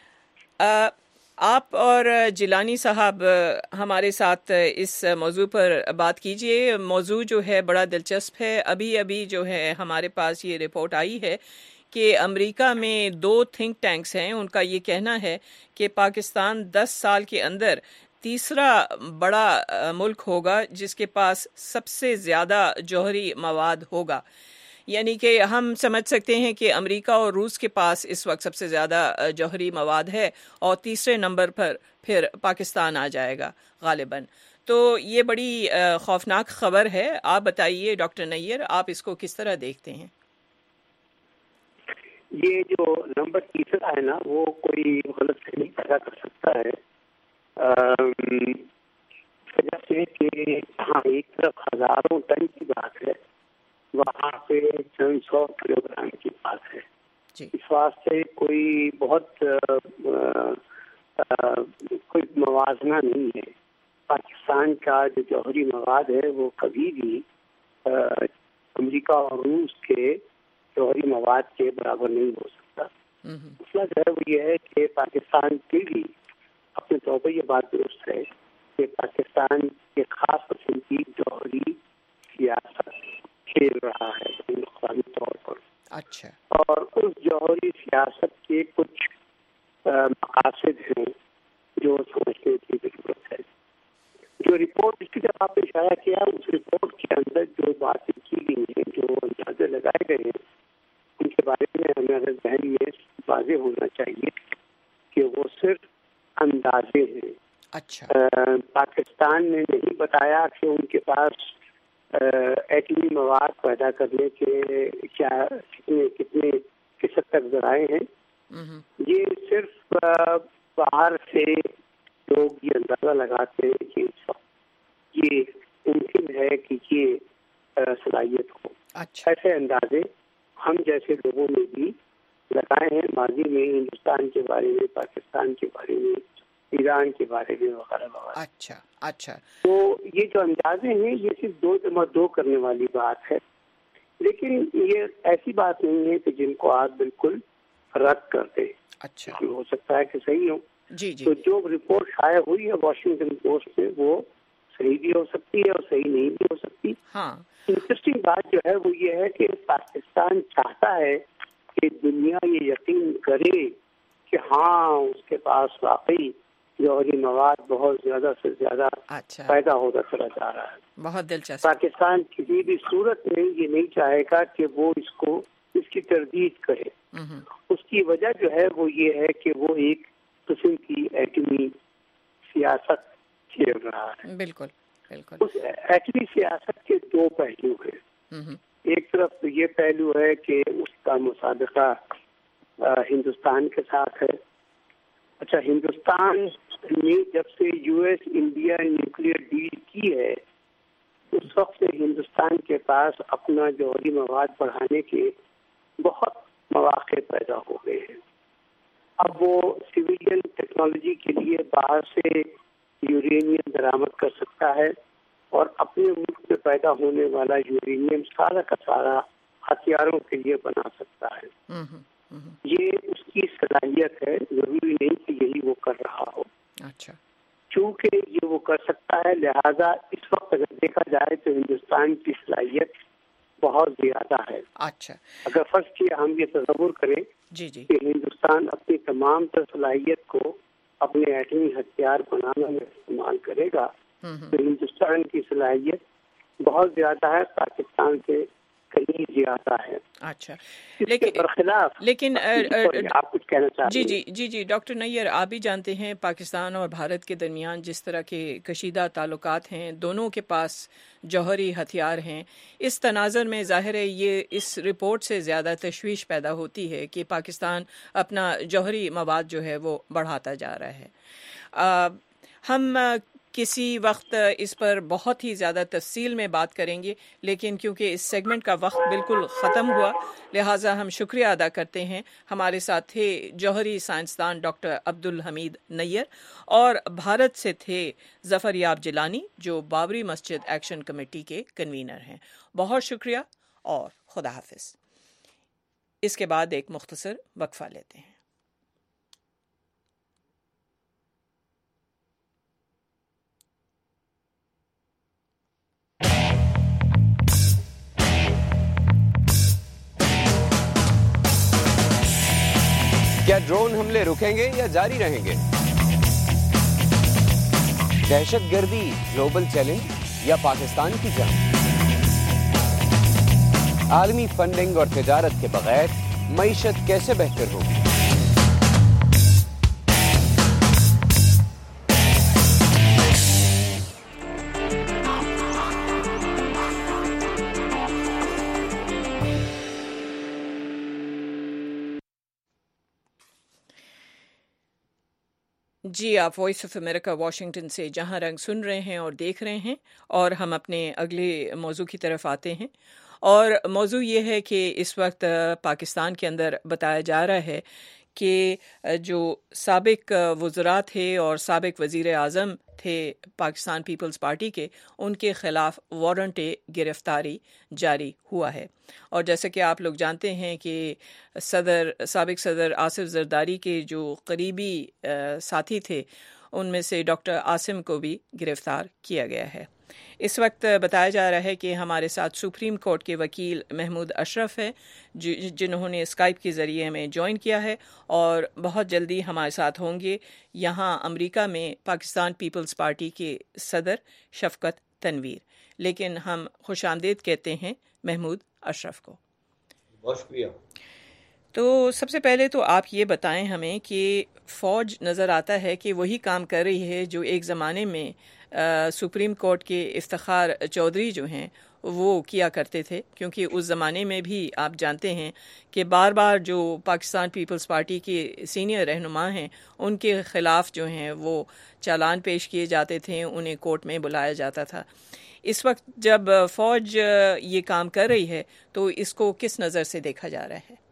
آپ اور جیلانی صاحب ہمارے ساتھ اس موضوع پر بات کیجئے. موضوع جو ہے بڑا دلچسپ ہے. ابھی ابھی جو ہے ہمارے پاس یہ رپورٹ آئی ہے کہ امریکہ میں دو تھنک ٹینکس ہیں, ان کا یہ کہنا ہے کہ پاکستان دس سال کے اندر تیسرا بڑا ملک ہوگا جس کے پاس سب سے زیادہ جوہری مواد ہوگا. یعنی کہ ہم سمجھ سکتے ہیں کہ امریکہ اور روس کے پاس اس وقت سب سے زیادہ جوہری مواد ہے اور تیسرے نمبر پر پھر پاکستان آ جائے گا غالباً. تو یہ بڑی خوفناک خبر ہے. آپ بتائیے ڈاکٹر نیر, آپ اس کو کس طرح دیکھتے ہیں؟ یہ جو نمبر تیسرا ہے نا, وہ کوئی غلط فہمی پیدا کر سکتا ہے. وجہ سے کہ ہاں ایک طرف ہزاروں ٹن کی بات ہے, وہاں پہ چند سو کلو گرام کی بات ہے. اس واسطے کوئی بہت کوئی موازنہ نہیں ہے. پاکستان کا جو جوہری مواد ہے وہ کبھی بھی امریکہ اور روس کے جوہری مواد کے برابر نہیں ہو سکتا. مسئلہ جو ہے وہ یہ ہے کہ پاکستان کے بھی اپنے طور پر یہ بات درست ہے کہ پاکستان کے خاص قسم کی جوہری سیاست کھیل رہا ہے بین الاقوامی طور پر. اچھا. اور اس جوہری سیاست کے کچھ مقاصد ہیں جو سمجھنے کی ضرورت ہے. جو رپورٹ اس کی جب آپ نے اشارہ کیا, اس رپورٹ کے اندر جو باتیں کی گئی ہیں, جو اندازے لگائے گئے ہیں, ان کے بارے میں ہمیں اگر ذہن میں واضح ہونا چاہیے کہ وہ صرف اندازے ہیں. اچھا. پاکستان نے نہیں بتایا کہ ان کے پاس ایٹمی مواد پیدا کرنے کے کیا کتنے کتنے کس حد تک ذرائع ہیں. یہ صرف باہر سے لوگ یہ اندازہ لگاتے ہیں کہ یہ ممکن ہے کہ یہ صلاحیت ہو. اچھا. ایسے اندازے ہم جیسے لوگوں نے بھی لگائے ہیں ماضی میں, ہندوستان کے بارے میں, پاکستان کے بارے میں, ایران کے بارے میں وغیرہ وغیرہ. اچھا اچھا. تو یہ جو اندازے ہیں یہ صرف دو جمع دو کرنے والی بات ہے, لیکن یہ ایسی بات نہیں ہے کہ جن کو آپ بالکل رد کر دیں. اچھا. ہو سکتا ہے کہ صحیح ہو. جی جی. تو جو رپورٹ شائع ہوئی ہے واشنگٹن پوسٹ میں وہ صحیح بھی ہو سکتی ہے اور صحیح نہیں بھی ہو سکتی. ہاں. انٹرسٹنگ بات جو ہے وہ یہ ہے کہ پاکستان چاہتا ہے کہ دنیا یہ یقین کرے کہ ہاں اس کے پاس واقعی جوہری مواد بہت زیادہ سے زیادہ اچھا. پیدا ہوتا چلا جا رہا ہے. بہت دلچسپ. پاکستان کسی بھی صورت میں یہ نہیں چاہے گا کہ وہ اس کو اس کی تردید کرے. اس کی وجہ جو ہے وہ یہ ہے کہ وہ ایک قسم کی ایٹمی سیاست کھیل رہا ہے. بالکل بالکل. اس ایٹمی سیاست کے دو پہلو ہیں. ایک طرف تو یہ پہلو ہے کہ اس کا مسابقہ ہندوستان کے ساتھ ہے. اچھا, ہندوستان میں جب سے U S India nuclear deal کی ہے اس وقت سے ہندوستان کے پاس اپنا جوہری مواد بڑھانے کے بہت مواقع پیدا ہو گئے ہیں. اب وہ سویلین ٹیکنالوجی کے لیے باہر سے یورینیم درآمد کر سکتا ہے اور اپنے ملک میں پیدا ہونے والا یورینیم سارا کا سارا ہتھیاروں کے لیے بنا سکتا ہے. یہ اس کی صلاحیت ہے, ضروری نہیں کہ یہی وہ کر رہا ہو. اچھا, چونکہ یہ وہ کر سکتا ہے لہذا اس وقت اگر دیکھا جائے تو ہندوستان کی صلاحیت بہت زیادہ ہے. اچھا, اگر فرض کیا ہم یہ تصور کریں جی جی کہ ہندوستان اپنی تمام تر صلاحیت کو اپنے ایٹمی ہتھیار بنانے میں استعمال کرے گا تو ہندوستان کی صلاحیت بہت زیادہ ہے, پاکستان سے کہیں زیادہ ہے. اچھا, لیکن برخلاف لیکن آپ کچھ کہنا چاہتے جی جی جی جی ڈاکٹر نیئر, آپ بھی جانتے ہیں پاکستان اور بھارت کے درمیان جس طرح کے کشیدہ تعلقات ہیں, دونوں کے پاس جوہری ہتھیار ہیں. اس تناظر میں ظاہر ہے یہ اس رپورٹ سے زیادہ تشویش پیدا ہوتی ہے کہ پاکستان اپنا جوہری مواد جو ہے وہ بڑھاتا جا رہا ہے. آ, ہم کسی وقت اس پر بہت ہی زیادہ تفصیل میں بات کریں گے, لیکن کیونکہ اس سیگمنٹ کا وقت بالکل ختم ہوا لہٰذا ہم شکریہ ادا کرتے ہیں. ہمارے ساتھ تھے جوہری سائنسدان ڈاکٹر عبدالحمید نیّر اور بھارت سے تھے ظفر یاب جیلانی جو بابری مسجد ایکشن کمیٹی کے کنوینر ہیں. بہت شکریہ اور خدا حافظ. اس کے بعد ایک مختصر وقفہ لیتے ہیں. کیا ڈرون حملے رکیں گے یا جاری رہیں گے؟ دہشت گردی گلوبل چیلنج یا پاکستان کی جنگ؟ عالمی فنڈنگ اور تجارت کے بغیر معیشت کیسے بہتر ہوگی؟ جی, آپ وائس آف امریکہ واشنگٹن سے جہاں رنگ سن رہے ہیں اور دیکھ رہے ہیں, اور ہم اپنے اگلے موضوع کی طرف آتے ہیں. اور موضوع یہ ہے کہ اس وقت پاکستان کے اندر بتایا جا رہا ہے کہ جو سابق وزراء تھے اور سابق وزیر اعظم تھے پاکستان پیپلز پارٹی کے, ان کے خلاف وارنٹ گرفتاری جاری ہوا ہے. اور جیسے کہ آپ لوگ جانتے ہیں کہ صدر سابق صدر آصف زرداری کے جو قریبی ساتھی تھے ان میں سے ڈاکٹر عاصم کو بھی گرفتار کیا گیا ہے. اس وقت بتایا جا رہا ہے کہ ہمارے ساتھ سپریم کورٹ کے وکیل محمود اشرف ہے جنہوں نے اسکائپ کے ذریعے ہمیں جوائن کیا ہے اور بہت جلدی ہمارے ساتھ ہوں گے یہاں امریکہ میں پاکستان پیپلز پارٹی کے صدر شفقت تنویر. لیکن ہم خوش آمدید کہتے ہیں محمود اشرف کو. بہت شکریہ. تو سب سے پہلے تو آپ یہ بتائیں ہمیں کہ فوج نظر آتا ہے کہ وہی کام کر رہی ہے جو ایک زمانے میں سپریم کورٹ کے افتخار چودھری جو ہیں وہ کیا کرتے تھے, کیونکہ اس زمانے میں بھی آپ جانتے ہیں کہ بار بار جو پاکستان پیپلز پارٹی کے سینئر رہنما ہیں ان کے خلاف جو ہیں وہ چالان پیش کیے جاتے تھے, انہیں کورٹ میں بلایا جاتا تھا. اس وقت جب فوج یہ کام کر رہی ہے تو اس کو کس نظر سے دیکھا جا رہا ہے؟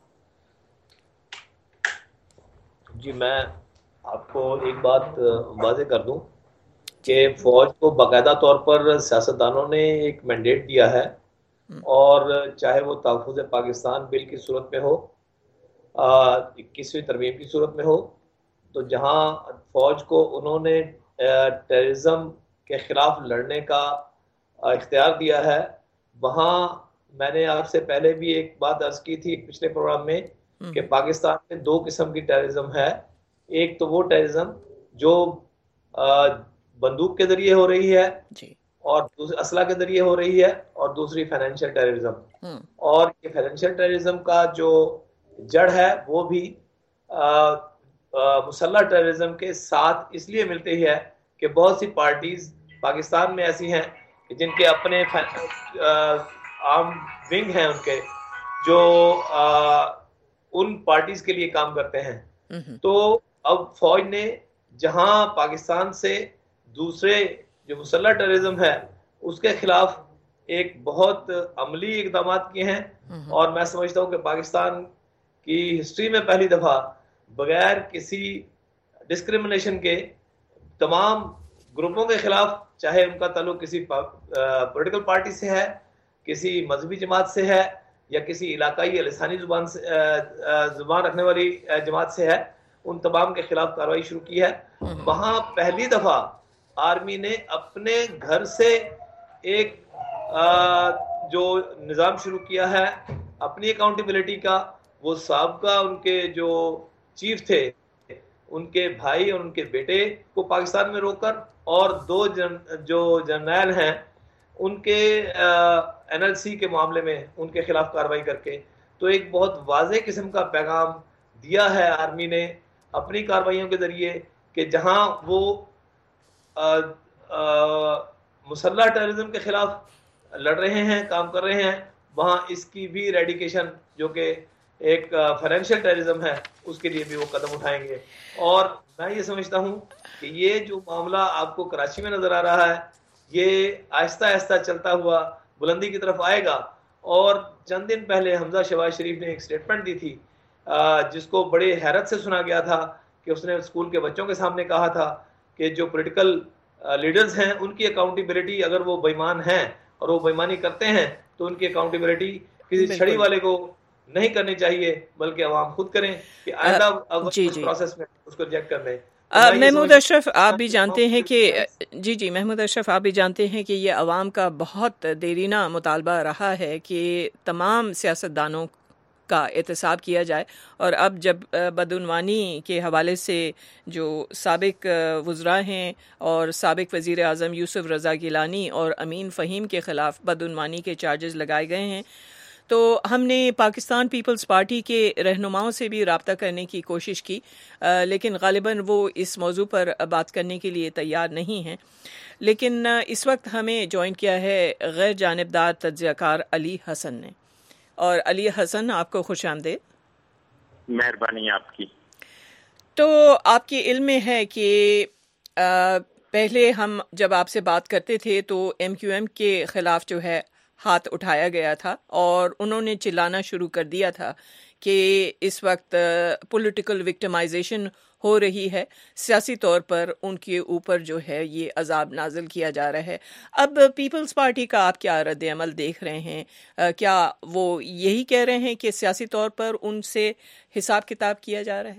جی, میں آپ کو ایک بات واضح کر دوں کہ فوج کو باقاعدہ طور پر سیاستدانوں نے ایک مینڈیٹ دیا ہے, اور چاہے وہ تحفظ پاکستان بل کی صورت میں ہو, اکیسویں ترمیم کی صورت میں ہو, تو جہاں فوج کو انہوں نے ٹیررزم کے خلاف لڑنے کا اختیار دیا ہے, وہاں میں نے آپ سے پہلے بھی ایک بات عرض کی تھی پچھلے پروگرام میں کہ پاکستان میں دو قسم کی ٹیررزم ہے. ایک تو وہ ٹیررزم جو بندوق کے ذریعے ہو رہی ہے جی, اور دوسری اسلحہ کے ذریعے ہو رہی ہے, اور دوسری فائنینشیل ٹیررزم. اور یہ فائنینشیل ٹیررزم کا جو جڑ ہے وہ بھی مسلح ٹیررزم کے ساتھ اس لیے ملتی ہے کہ بہت سی پارٹیز پاکستان میں ایسی ہیں کہ جن کے اپنے عام ونگ ہیں ان کے جو ان پارٹیز کے لیے کام کرتے ہیں. تو اب فوج نے جہاں پاکستان سے دوسرے جو مسلح ٹیررزم ہے اس کے خلاف ایک بہت عملی اقدامات کیے ہیں، اور میں سمجھتا ہوں کہ پاکستان کی ہسٹری میں پہلی دفعہ بغیر کسی ڈسکریمنیشن کے تمام گروپوں کے خلاف، چاہے ان کا تعلق کسی پولیٹیکل پارٹی سے ہے، کسی مذہبی جماعت سے ہے، یا کسی علاقائی یا لسانی زبان سے زبان رکھنے والی جماعت سے ہے، ان تمام کے خلاف کارروائی شروع کی ہے۔ وہاں پہلی دفعہ آرمی نے اپنے گھر سے ایک جو نظام شروع کیا ہے اپنی اکاؤنٹیبلٹی کا، وہ سابقہ ان کے جو چیف تھے ان کے بھائی اور ان کے بیٹے کو پاکستان میں روک کر، اور دو جن جو جرنیل ہیں ان کے این ایل سی کے معاملے میں ان کے خلاف کارروائی کر کے، تو ایک بہت واضح قسم کا پیغام دیا ہے آرمی نے اپنی کارروائیوں کے ذریعے کہ جہاں وہ آ, آ, مسلح ٹیررزم کے خلاف لڑ رہے ہیں، کام کر رہے ہیں، وہاں اس کی بھی ریڈیکیشن جو کہ ایک فائنینشیل ٹیررزم ہے اس کے لیے بھی وہ قدم اٹھائیں گے۔ اور میں یہ سمجھتا ہوں کہ یہ جو معاملہ آپ کو کراچی میں نظر آ رہا ہے یہ آہستہ آہستہ چلتا ہوا بلندی کی طرف آئے گا۔ اور چند دن پہلے حمزہ شہباز شریف نے ایک سٹیٹمنٹ دی تھی جس کو بڑے حیرت سے سنا گیا تھا کہ اس نے اسکول کے بچوں کے سامنے کہا تھا کہ جو پولیٹیکل لیڈرز ہیں ان کی اکاؤنٹیبلٹی اگر وہ بے ایمان ہیں اور وہ بے ایمانی کرتے ہیں تو ان کی اکاؤنٹیبلٹی کسی چھڑی والے کو نہیں کرنی چاہیے، بلکہ عوام خود کریں کہ آئندہ پروسیس میں اس کو ریجیکٹ کر لیں۔ محمود اشرف آپ بھی جانتے ہیں کہ جی جی محمود اشرف آپ بھی جانتے ہیں کہ یہ عوام کا بہت دیرینہ مطالبہ رہا ہے کہ تمام سیاستدانوں کا احتساب کیا جائے، اور اب جب بدعنوانی کے حوالے سے جو سابق وزراء ہیں اور سابق وزیر اعظم یوسف رضا گیلانی اور امین فہیم کے خلاف بدعنوانی کے چارجز لگائے گئے ہیں، تو ہم نے پاکستان پیپلز پارٹی کے رہنماؤں سے بھی رابطہ کرنے کی کوشش کی، لیکن غالباً وہ اس موضوع پر بات کرنے کے لیے تیار نہیں ہیں۔ لیکن اس وقت ہمیں جوائن کیا ہے غیر جانبدار تجزیہ کار علی حسن نے، اور علی حسن آپ کو خوش آمدید۔ مہربانی آپ کی۔ تو آپ کے علم میں ہے کہ پہلے ہم جب آپ سے بات کرتے تھے تو ایم کیو ایم کے خلاف جو ہے ہاتھ اٹھایا گیا تھا اور انہوں نے چلانا شروع کر دیا تھا کہ اس وقت پولیٹیکل وکٹمائزیشن ہو رہی ہے، سیاسی طور پر ان کے اوپر جو ہے یہ عذاب نازل کیا جا رہا ہے۔ اب پیپلز پارٹی کا آپ کیا رد عمل دیکھ رہے ہیں؟ کیا وہ یہی کہہ رہے ہیں کہ سیاسی طور پر ان سے حساب کتاب کیا جا رہا ہے؟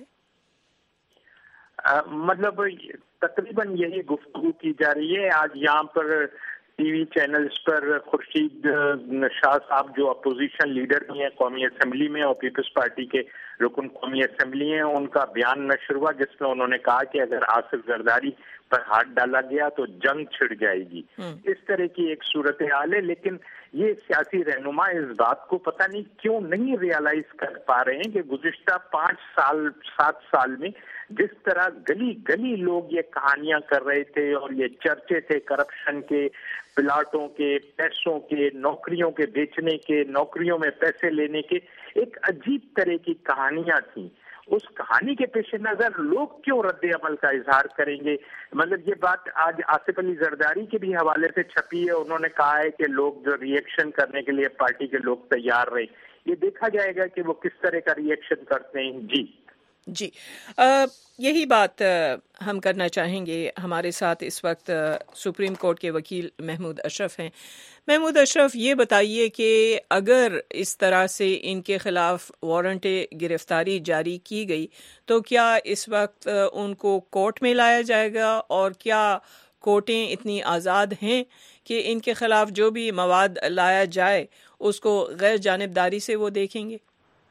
آ, مطلب تقریباً یہی گفتگو کی جا رہی ہے۔ آج یہاں پر ٹی وی چینلز پر خورشید شاہ صاحب جو اپوزیشن لیڈر بھی ہیں قومی اسمبلی میں اور پیپلز پارٹی کے رکن قومی اسمبلی ہیں، ان کا بیان نشر ہوا جس میں انہوں نے کہا کہ اگر آصف زرداری پر ہاتھ ڈالا گیا تو جنگ چھڑ جائے گی۔ اس طرح کی ایک صورتحال ہے، لیکن یہ سیاسی رہنما اس بات کو پتہ نہیں کیوں نہیں ریئلائز کر پا رہے ہیں کہ گزشتہ پانچ سال سات سال میں جس طرح گلی گلی لوگ یہ کہانیاں کر رہے تھے اور یہ چرچے تھے کرپشن کے، پلاٹوں کے، پیسوں کے، نوکریوں کے بیچنے کے، نوکریوں میں پیسے لینے کے، ایک عجیب طرح کی کہانیاں تھیں۔ اس کہانی کے پیش نظر لوگ کیوں رد عمل کا اظہار کریں گے؟ مطلب یہ بات آج آصف علی زرداری کے بھی حوالے سے چھپی ہے، انہوں نے کہا ہے کہ لوگ جو ری ایکشن کرنے کے لیے پارٹی کے لوگ تیار رہے، یہ دیکھا جائے گا کہ وہ کس طرح کا ری ایکشن کرتے ہیں۔ جی جی آ, یہی بات ہم کرنا چاہیں گے۔ ہمارے ساتھ اس وقت سپریم کورٹ کے وکیل محمود اشرف ہیں۔ محمود اشرف، یہ بتائیے کہ اگر اس طرح سے ان کے خلاف وارنٹ گرفتاری جاری کی گئی تو کیا اس وقت ان کو کورٹ میں لایا جائے گا، اور کیا کورٹیں اتنی آزاد ہیں کہ ان کے خلاف جو بھی مواد لایا جائے اس کو غیر جانبداری سے وہ دیکھیں گے؟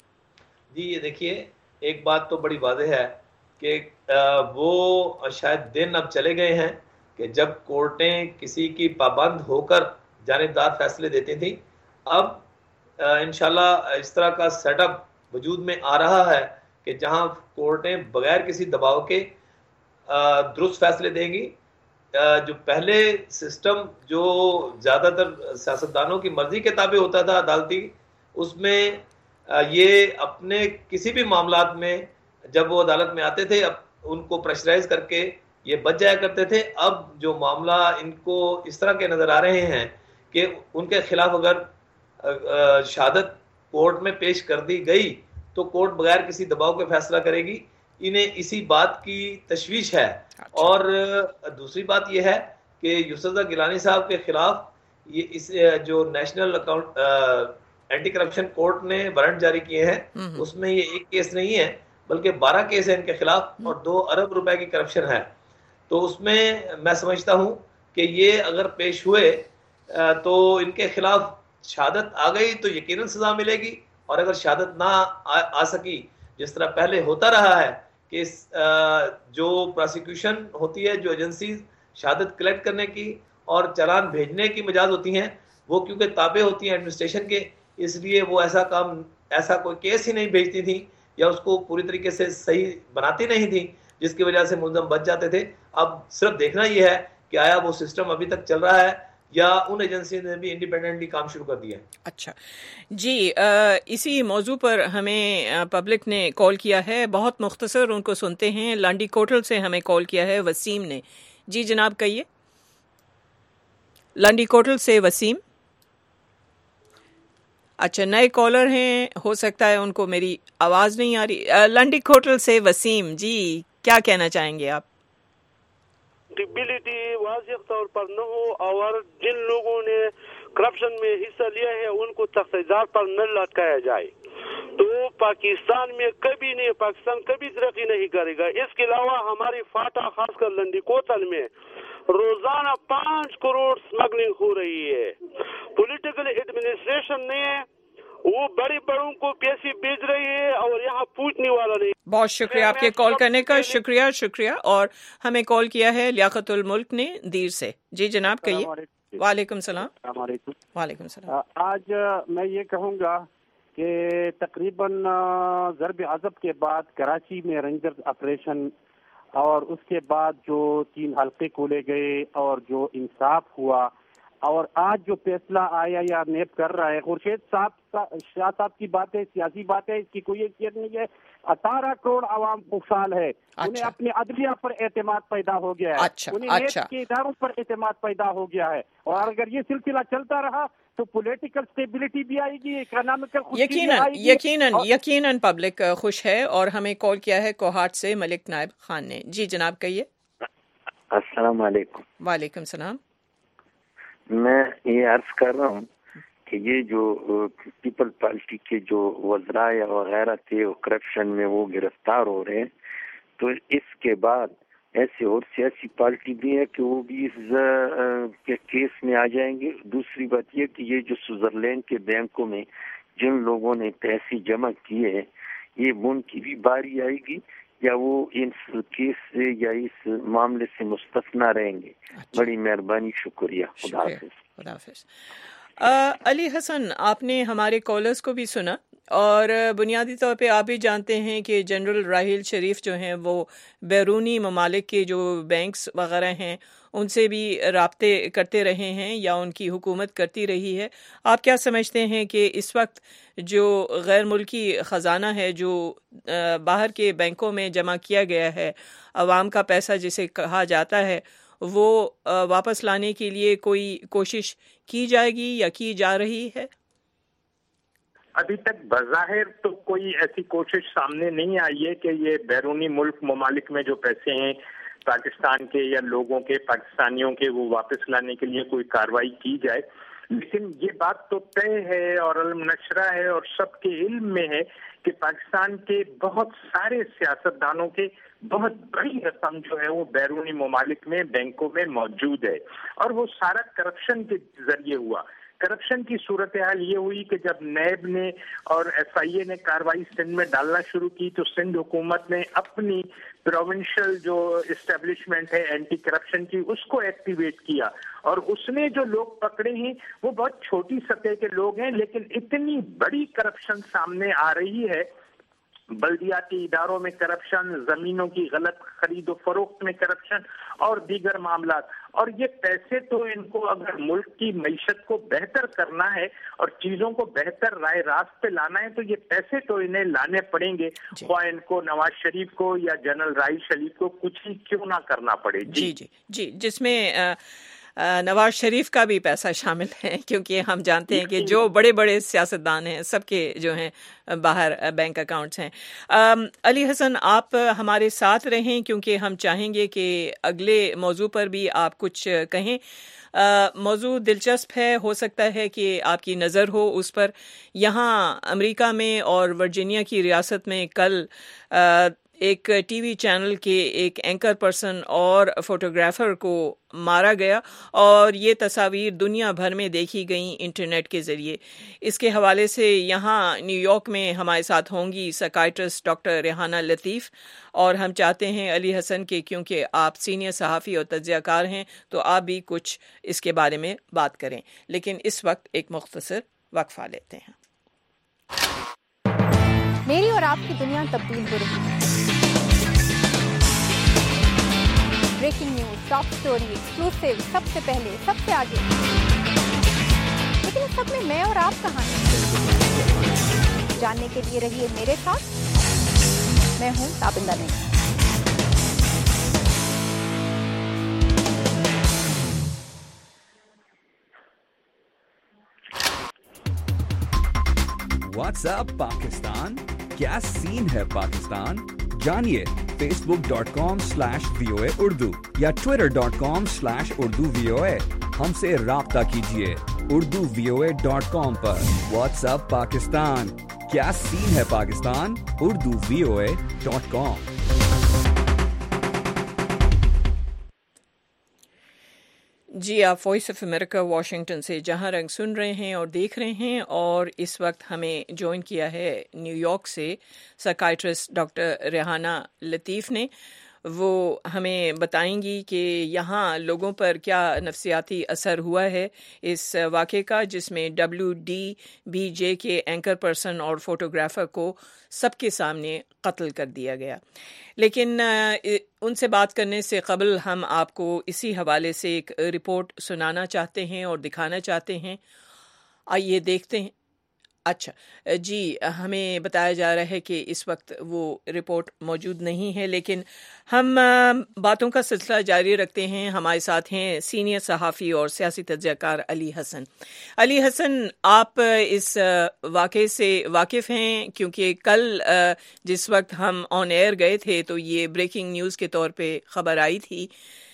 جی یہ دیکھیے، ایک بات تو بڑی واضح ہے کہ وہ شاید دن اب چلے گئے ہیں کہ جب کورٹیں کسی کی پابند ہو کر جانبدار فیصلے دیتی تھیں۔ اب انشاءاللہ اس طرح کا سیٹ اپ وجود میں آ رہا ہے کہ جہاں کورٹیں بغیر کسی دباؤ کے درست فیصلے دیں گی۔ جو پہلے سسٹم جو زیادہ تر سیاستدانوں کی مرضی کے تابع ہوتا تھا عدالتی، اس میں یہ اپنے کسی بھی معاملات میں جب وہ عدالت میں آتے تھے ان کو پریشرائز کر کے یہ بچ جایا کرتے تھے. اب جو معاملہ ان کو اس طرح کے نظر آ رہے ہیں کہ ان کے خلاف اگر شہادت کورٹ میں پیش کر دی گئی تو کورٹ بغیر کسی دباؤ کے فیصلہ کرے گی. انہیں اسی بات کی تشویش ہے. اور دوسری بات یہ ہے کہ یوسف زئی گیلانی صاحب کے خلاف یہ اس جو national account anti corruption court نے وارنٹ جاری کیے ہیں اس میں یہ ایک کیس نہیں ہے بلکہ بارہ کیس ہیں ان کے خلاف اور دو ارب روپے کی کرپشن ہے. تو اس میں میں سمجھتا ہوں کہ یہ اگر پیش ہوئے تو ان کے خلاف شہادت آ گئی تو یقیناً سزا ملے گی. اور اگر شہادت نہ آ سکی جس طرح پہلے ہوتا رہا ہے کہ جو پروسیکیوشن ہوتی ہے جو ایجنسیز شہادت کلیکٹ کرنے کی اور چالان بھیجنے کی مجاز ہوتی ہیں وہ کیونکہ تابع ہوتی ہیں ایڈمنسٹریشن کے اس لیے وہ ایسا کام ایسا کوئی کیس ہی نہیں بھیجتی تھی یا اس کو پوری طریقے سے صحیح بناتی نہیں تھی جس کی وجہ سے ملزم بچ جاتے تھے. اب صرف دیکھنا یہ ہے کہ آیا وہ سسٹم ابھی تک چل رہا ہے یا ان ایجنسی نے بھی انڈیپینڈنٹلی کام شروع کر دیا. اچھا جی اسی موضوع پر ہمیں پبلک نے کال کیا ہے, بہت مختصر ان کو سنتے ہیں. لانڈی کوٹل سے ہمیں کال کیا ہے وسیم نے. جی جناب کہیے. لانڈی کوٹل سے وسیم. اچھا نئے کالر ہیں, ہو سکتا ہے ان کو میری آواز نہیں آ رہی. لانڈی کوٹل سے وسیم جی کیا کہنا چاہیں گے آپ؟ ٹیبلٹی واضح طور پر نہ ہو اور جن لوگوں نے کرپشن میں حصہ لیا ہے ان کو تحقیقات پر نہ لٹکایا جائے تو پاکستان میں کبھی نہیں پاکستان کبھی ترقی نہیں کرے گا. اس کے علاوہ ہماری فاٹا خاص کر لنڈی کوتل میں روزانہ پانچ کروڑ اسمگلنگ ہو رہی ہے. پولیٹیکل ایڈمنسٹریشن نے وہ بڑے بڑوں کو پیسے بیچ رہی ہے اور یہاں پوچھنے والا نہیں. بہت شکریہ آپ کے کال کرنے کا. شکریہ شکریہ اور ہمیں کال کیا ہے لیاقت الملک نے دیر سے. جی جناب کہیے. وعلیکم السلام. السلام علیکم. وعلیکم السلام. آج میں یہ کہوں گا کہ تقریباً ضرب عضب کے بعد کراچی میں رینجرز آپریشن اور اس کے بعد جو تین حلقے کھولے گئے اور جو انصاف ہوا اور آج جو فیصلہ آیا یا نیب کر رہا ہے خورشید صاحب شاہ صاحب کی بات ہے, سیاسی بات ہے, اس کی کوئی حیثیت نہیں ہے. اٹھارہ کروڑ عوام خوشحال ہے. انہیں اپنے عدلیہ پر اعتماد پیدا ہو گیا ہے. انہیں نیب کے اداروں پر اعتماد پیدا ہو گیا ہے. اور اگر یہ سلسلہ چلتا رہا تو پولیٹیکل سٹیبلٹی بھی آئے گی, اکنامکل خوشی بھی آئے گی. یقیناً یقیناً پبلک خوش ہے. اور ہمیں کال کیا ہے کوہاٹ سے ملک نائب خان نے. جی جناب کہیے. السلام علیکم. وعلیکم السلام. میں یہ عرض کر رہا ہوں کہ یہ جو پیپل پارٹی کے جو وزراء وغیرہ تھے وہ کرپشن میں وہ گرفتار ہو رہے ہیں تو اس کے بعد ایسے اور سیاسی پارٹی بھی ہے کہ وہ بھی اس کے کیس میں آ جائیں گے. دوسری بات یہ کہ یہ جو سوئٹزرلینڈ کے بینکوں میں جن لوگوں نے پیسے جمع کیے ہیں یہ ان کی بھی باری آئے گی یا وہ اس کیس سے یا اس معاملے سے مستثنا رہیں گے. بڑی مہربانی, شکریہ. خدا حافظ. خدا حافظ. علی حسن آپ نے ہمارے کالرز کو بھی سنا اور بنیادی طور پہ آپ بھی جانتے ہیں کہ جنرل راحیل شریف جو ہیں وہ بیرونی ممالک کے جو بینکس وغیرہ ہیں ان سے بھی رابطے کرتے رہے ہیں یا ان کی حکومت کرتی رہی ہے. آپ کیا سمجھتے ہیں کہ اس وقت جو غیر ملکی خزانہ ہے جو باہر کے بینکوں میں جمع کیا گیا ہے, عوام کا پیسہ جسے کہا جاتا ہے, وہ واپس لانے کے لیے کوئی کوشش کی جائے گی یا کی جا رہی ہے؟ ابھی تک بظاہر تو کوئی ایسی کوشش سامنے نہیں آئی ہے کہ یہ بیرونی ملک ممالک میں جو پیسے ہیں پاکستان کے یا لوگوں کے پاکستانیوں کے وہ واپس لانے کے لیے کوئی کارروائی کی جائے. لیکن یہ بات تو طے ہے اور علم نشرہ ہے اور سب کے علم میں ہے کہ پاکستان کے بہت سارے سیاستدانوں کے بہت بڑی رقم جو ہے وہ بیرونی ممالک میں بینکوں میں موجود ہے اور وہ سارا کرپشن کے ذریعے ہوا. کرپشن کی صورتحال یہ ہوئی کہ جب نیب نے اور ایف آئی اے نے کارروائی سندھ میں ڈالنا شروع کی تو سندھ حکومت نے اپنی پروونشل جو اسٹیبلشمنٹ ہے اینٹی کرپشن کی اس کو ایکٹیویٹ کیا اور اس نے جو لوگ پکڑے ہیں وہ بہت چھوٹی سطح کے لوگ ہیں لیکن اتنی بڑی کرپشن سامنے آ رہی ہے. بلدیاتی اداروں میں کرپشن, زمینوں کی غلط خرید و فروخت میں کرپشن اور دیگر معاملات. اور یہ پیسے تو ان کو اگر ملک کی معیشت کو بہتر کرنا ہے اور چیزوں کو بہتر رائے راست پہ لانا ہے تو یہ پیسے تو انہیں لانے پڑیں گے، خواہ ان کو نواز شریف کو یا جنرل راحیل شریف کو کچھ ہی کیوں نہ کرنا پڑے۔ جی جی جی جس میں نواز شریف کا بھی پیسہ شامل ہے، کیونکہ ہم جانتے ہیں کہ جو بڑے بڑے سیاستدان ہیں سب کے جو ہیں باہر بینک اکاؤنٹس ہیں۔ علی حسن، آپ ہمارے ساتھ رہیں کیونکہ ہم چاہیں گے کہ اگلے موضوع پر بھی آپ کچھ کہیں۔ موضوع دلچسپ ہے، ہو سکتا ہے کہ آپ کی نظر ہو اس پر۔ یہاں امریکہ میں اور ورجینیا کی ریاست میں کل ایک ٹی وی چینل کے ایک اینکر پرسن اور فوٹوگرافر کو مارا گیا، اور یہ تصاویر دنیا بھر میں دیکھی گئیں انٹرنیٹ کے ذریعے۔ اس کے حوالے سے یہاں نیو یارک میں ہمارے ساتھ ہوں گی سائیکیٹرسٹ ڈاکٹر ریحانہ لطیف، اور ہم چاہتے ہیں علی حسن کہ کیونکہ آپ سینئر صحافی اور تجزیہ کار ہیں تو آپ بھی کچھ اس کے بارے میں بات کریں، لیکن اس وقت ایک مختصر وقفہ لیتے ہیں۔ میری اور آپ کی دنیا تبدیل ہو رہی ہے، breaking news, top story, exclusive, سب سے پہلے، سب سے آگے۔ لیکن اس سب میں میں اور آپ کہاں ہیں؟ جاننے کے لیے رہیے میرے ساتھ، میں ہوں تابندہ نہیں۔ واٹس ایپ پاکستان، کیا سین ہے پاکستان؟ جانیے Facebook dot com slash V O A Urdu یا Twitter dot com slash Urdu V O A, ہم سے رابطہ کیجیے Urdu V O A dot com پر۔ واٹس ایپ پاکستان، کیا سین ہے Pakistan? Urdu V O A dot com. جی، آپ وائس آف امریکہ واشنگٹن سے جہاں رنگ سن رہے ہیں اور دیکھ رہے ہیں، اور اس وقت ہمیں جوائن کیا ہے نیو یارک سے سائیکیٹرسٹ ڈاکٹر ریحانہ لطیف نے۔ وہ ہمیں بتائیں گی کہ یہاں لوگوں پر کیا نفسیاتی اثر ہوا ہے اس واقعے کا، جس میں ڈبلیو ڈی بی جے کے اینکر پرسن اور فوٹوگرافر کو سب کے سامنے قتل کر دیا گیا۔ لیکن ان سے بات کرنے سے قبل ہم آپ کو اسی حوالے سے ایک رپورٹ سنانا چاہتے ہیں اور دکھانا چاہتے ہیں۔ آئیے دیکھتے ہیں۔ اچھا جی، ہمیں بتایا جا رہا ہے کہ اس وقت وہ رپورٹ موجود نہیں ہے، لیکن ہم باتوں کا سلسلہ جاری رکھتے ہیں۔ ہمارے ساتھ ہیں سینئر صحافی اور سیاسی تجزیہ کار علی حسن۔ علی حسن، آپ اس واقعے سے واقف ہیں کیونکہ کل جس وقت ہم آن ایئر گئے تھے تو یہ بریکنگ نیوز کے طور پہ خبر آئی تھی،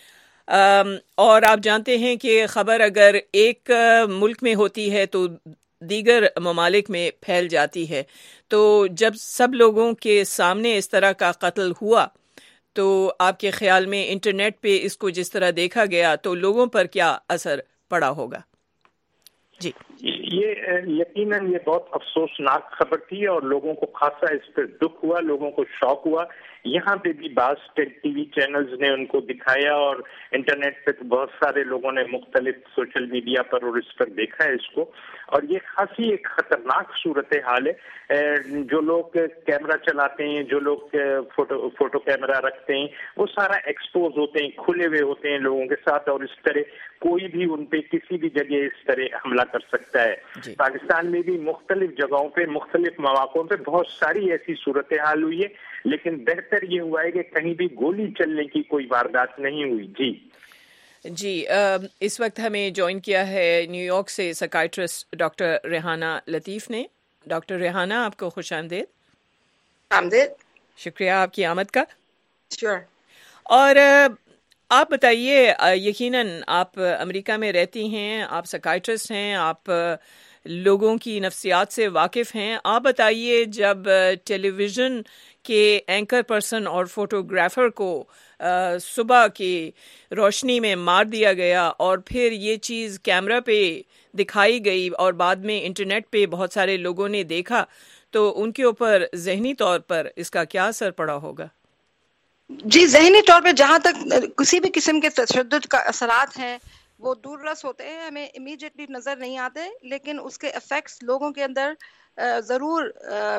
اور آپ جانتے ہیں کہ خبر اگر ایک ملک میں ہوتی ہے تو دیگر ممالک میں پھیل جاتی ہے۔ تو جب سب لوگوں کے سامنے اس طرح کا قتل ہوا تو آپ کے خیال میں انٹرنیٹ پہ اس کو جس طرح دیکھا گیا تو لوگوں پر کیا اثر پڑا ہوگا؟ جی، یہ یقیناً یہ بہت افسوسناک خبر تھی اور لوگوں کو خاصا اس پر دکھ ہوا، لوگوں کو شوق ہوا۔ یہاں پہ بھی بعض ٹی وی چینلز نے ان کو دکھایا، اور انٹرنیٹ پہ تو بہت سارے لوگوں نے مختلف سوشل میڈیا پر اور اس پر دیکھا ہے اس کو، اور یہ خاصی ایک خطرناک صورتحال ہے۔ جو لوگ کیمرہ چلاتے ہیں، جو لوگ فوٹو فوٹو کیمرہ رکھتے ہیں، وہ سارا ایکسپوز ہوتے ہیں، کھلے ہوئے ہوتے ہیں لوگوں کے ساتھ، اور اس طرح کوئی بھی ان پہ کسی بھی جگہ اس طرح حملہ کر سکتا ہے۔ جی۔ پاکستان میں بھی مختلف جگہوں پہ مختلف مواقعوں پہ بہت ساری ایسی صورتحال ہوئی ہے، لیکن بہتر یہ ہوا ہے کہ کہیں بھی گولی چلنے کی کوئی واردات نہیں ہوئی۔ جی جی اس وقت ہمیں جوائن کیا ہے نیو یارک سے سائیکیٹرسٹ ڈاکٹر ریحانہ لطیف نے۔ ڈاکٹر ریحانہ، آپ کو خوش آمدید۔ آمدید، شکریہ آپ کی آمد کا۔ شور۔ اور آپ بتائیے، یقیناً آپ امریکہ میں رہتی ہیں، آپ سائیکیٹرسٹ ہیں، آپ لوگوں کی نفسیات سے واقف ہیں۔ آپ بتائیے، جب ٹیلی ویژن کے اینکر پرسن اور فوٹوگرافر کو صبح کی روشنی میں مار دیا گیا اور پھر یہ چیز کیمرہ پہ دکھائی گئی اور بعد میں انٹرنیٹ پہ بہت سارے لوگوں نے دیکھا، تو ان کے اوپر ذہنی طور پر اس کا کیا اثر پڑا ہوگا؟ جی، ذہنی طور پہ جہاں تک کسی بھی قسم کے تشدد کا اثرات ہیں وہ دور رس ہوتے ہیں، ہمیں امیڈیٹلی نظر نہیں آتے، لیکن اس کے افیکٹس لوگوں کے اندر ضرور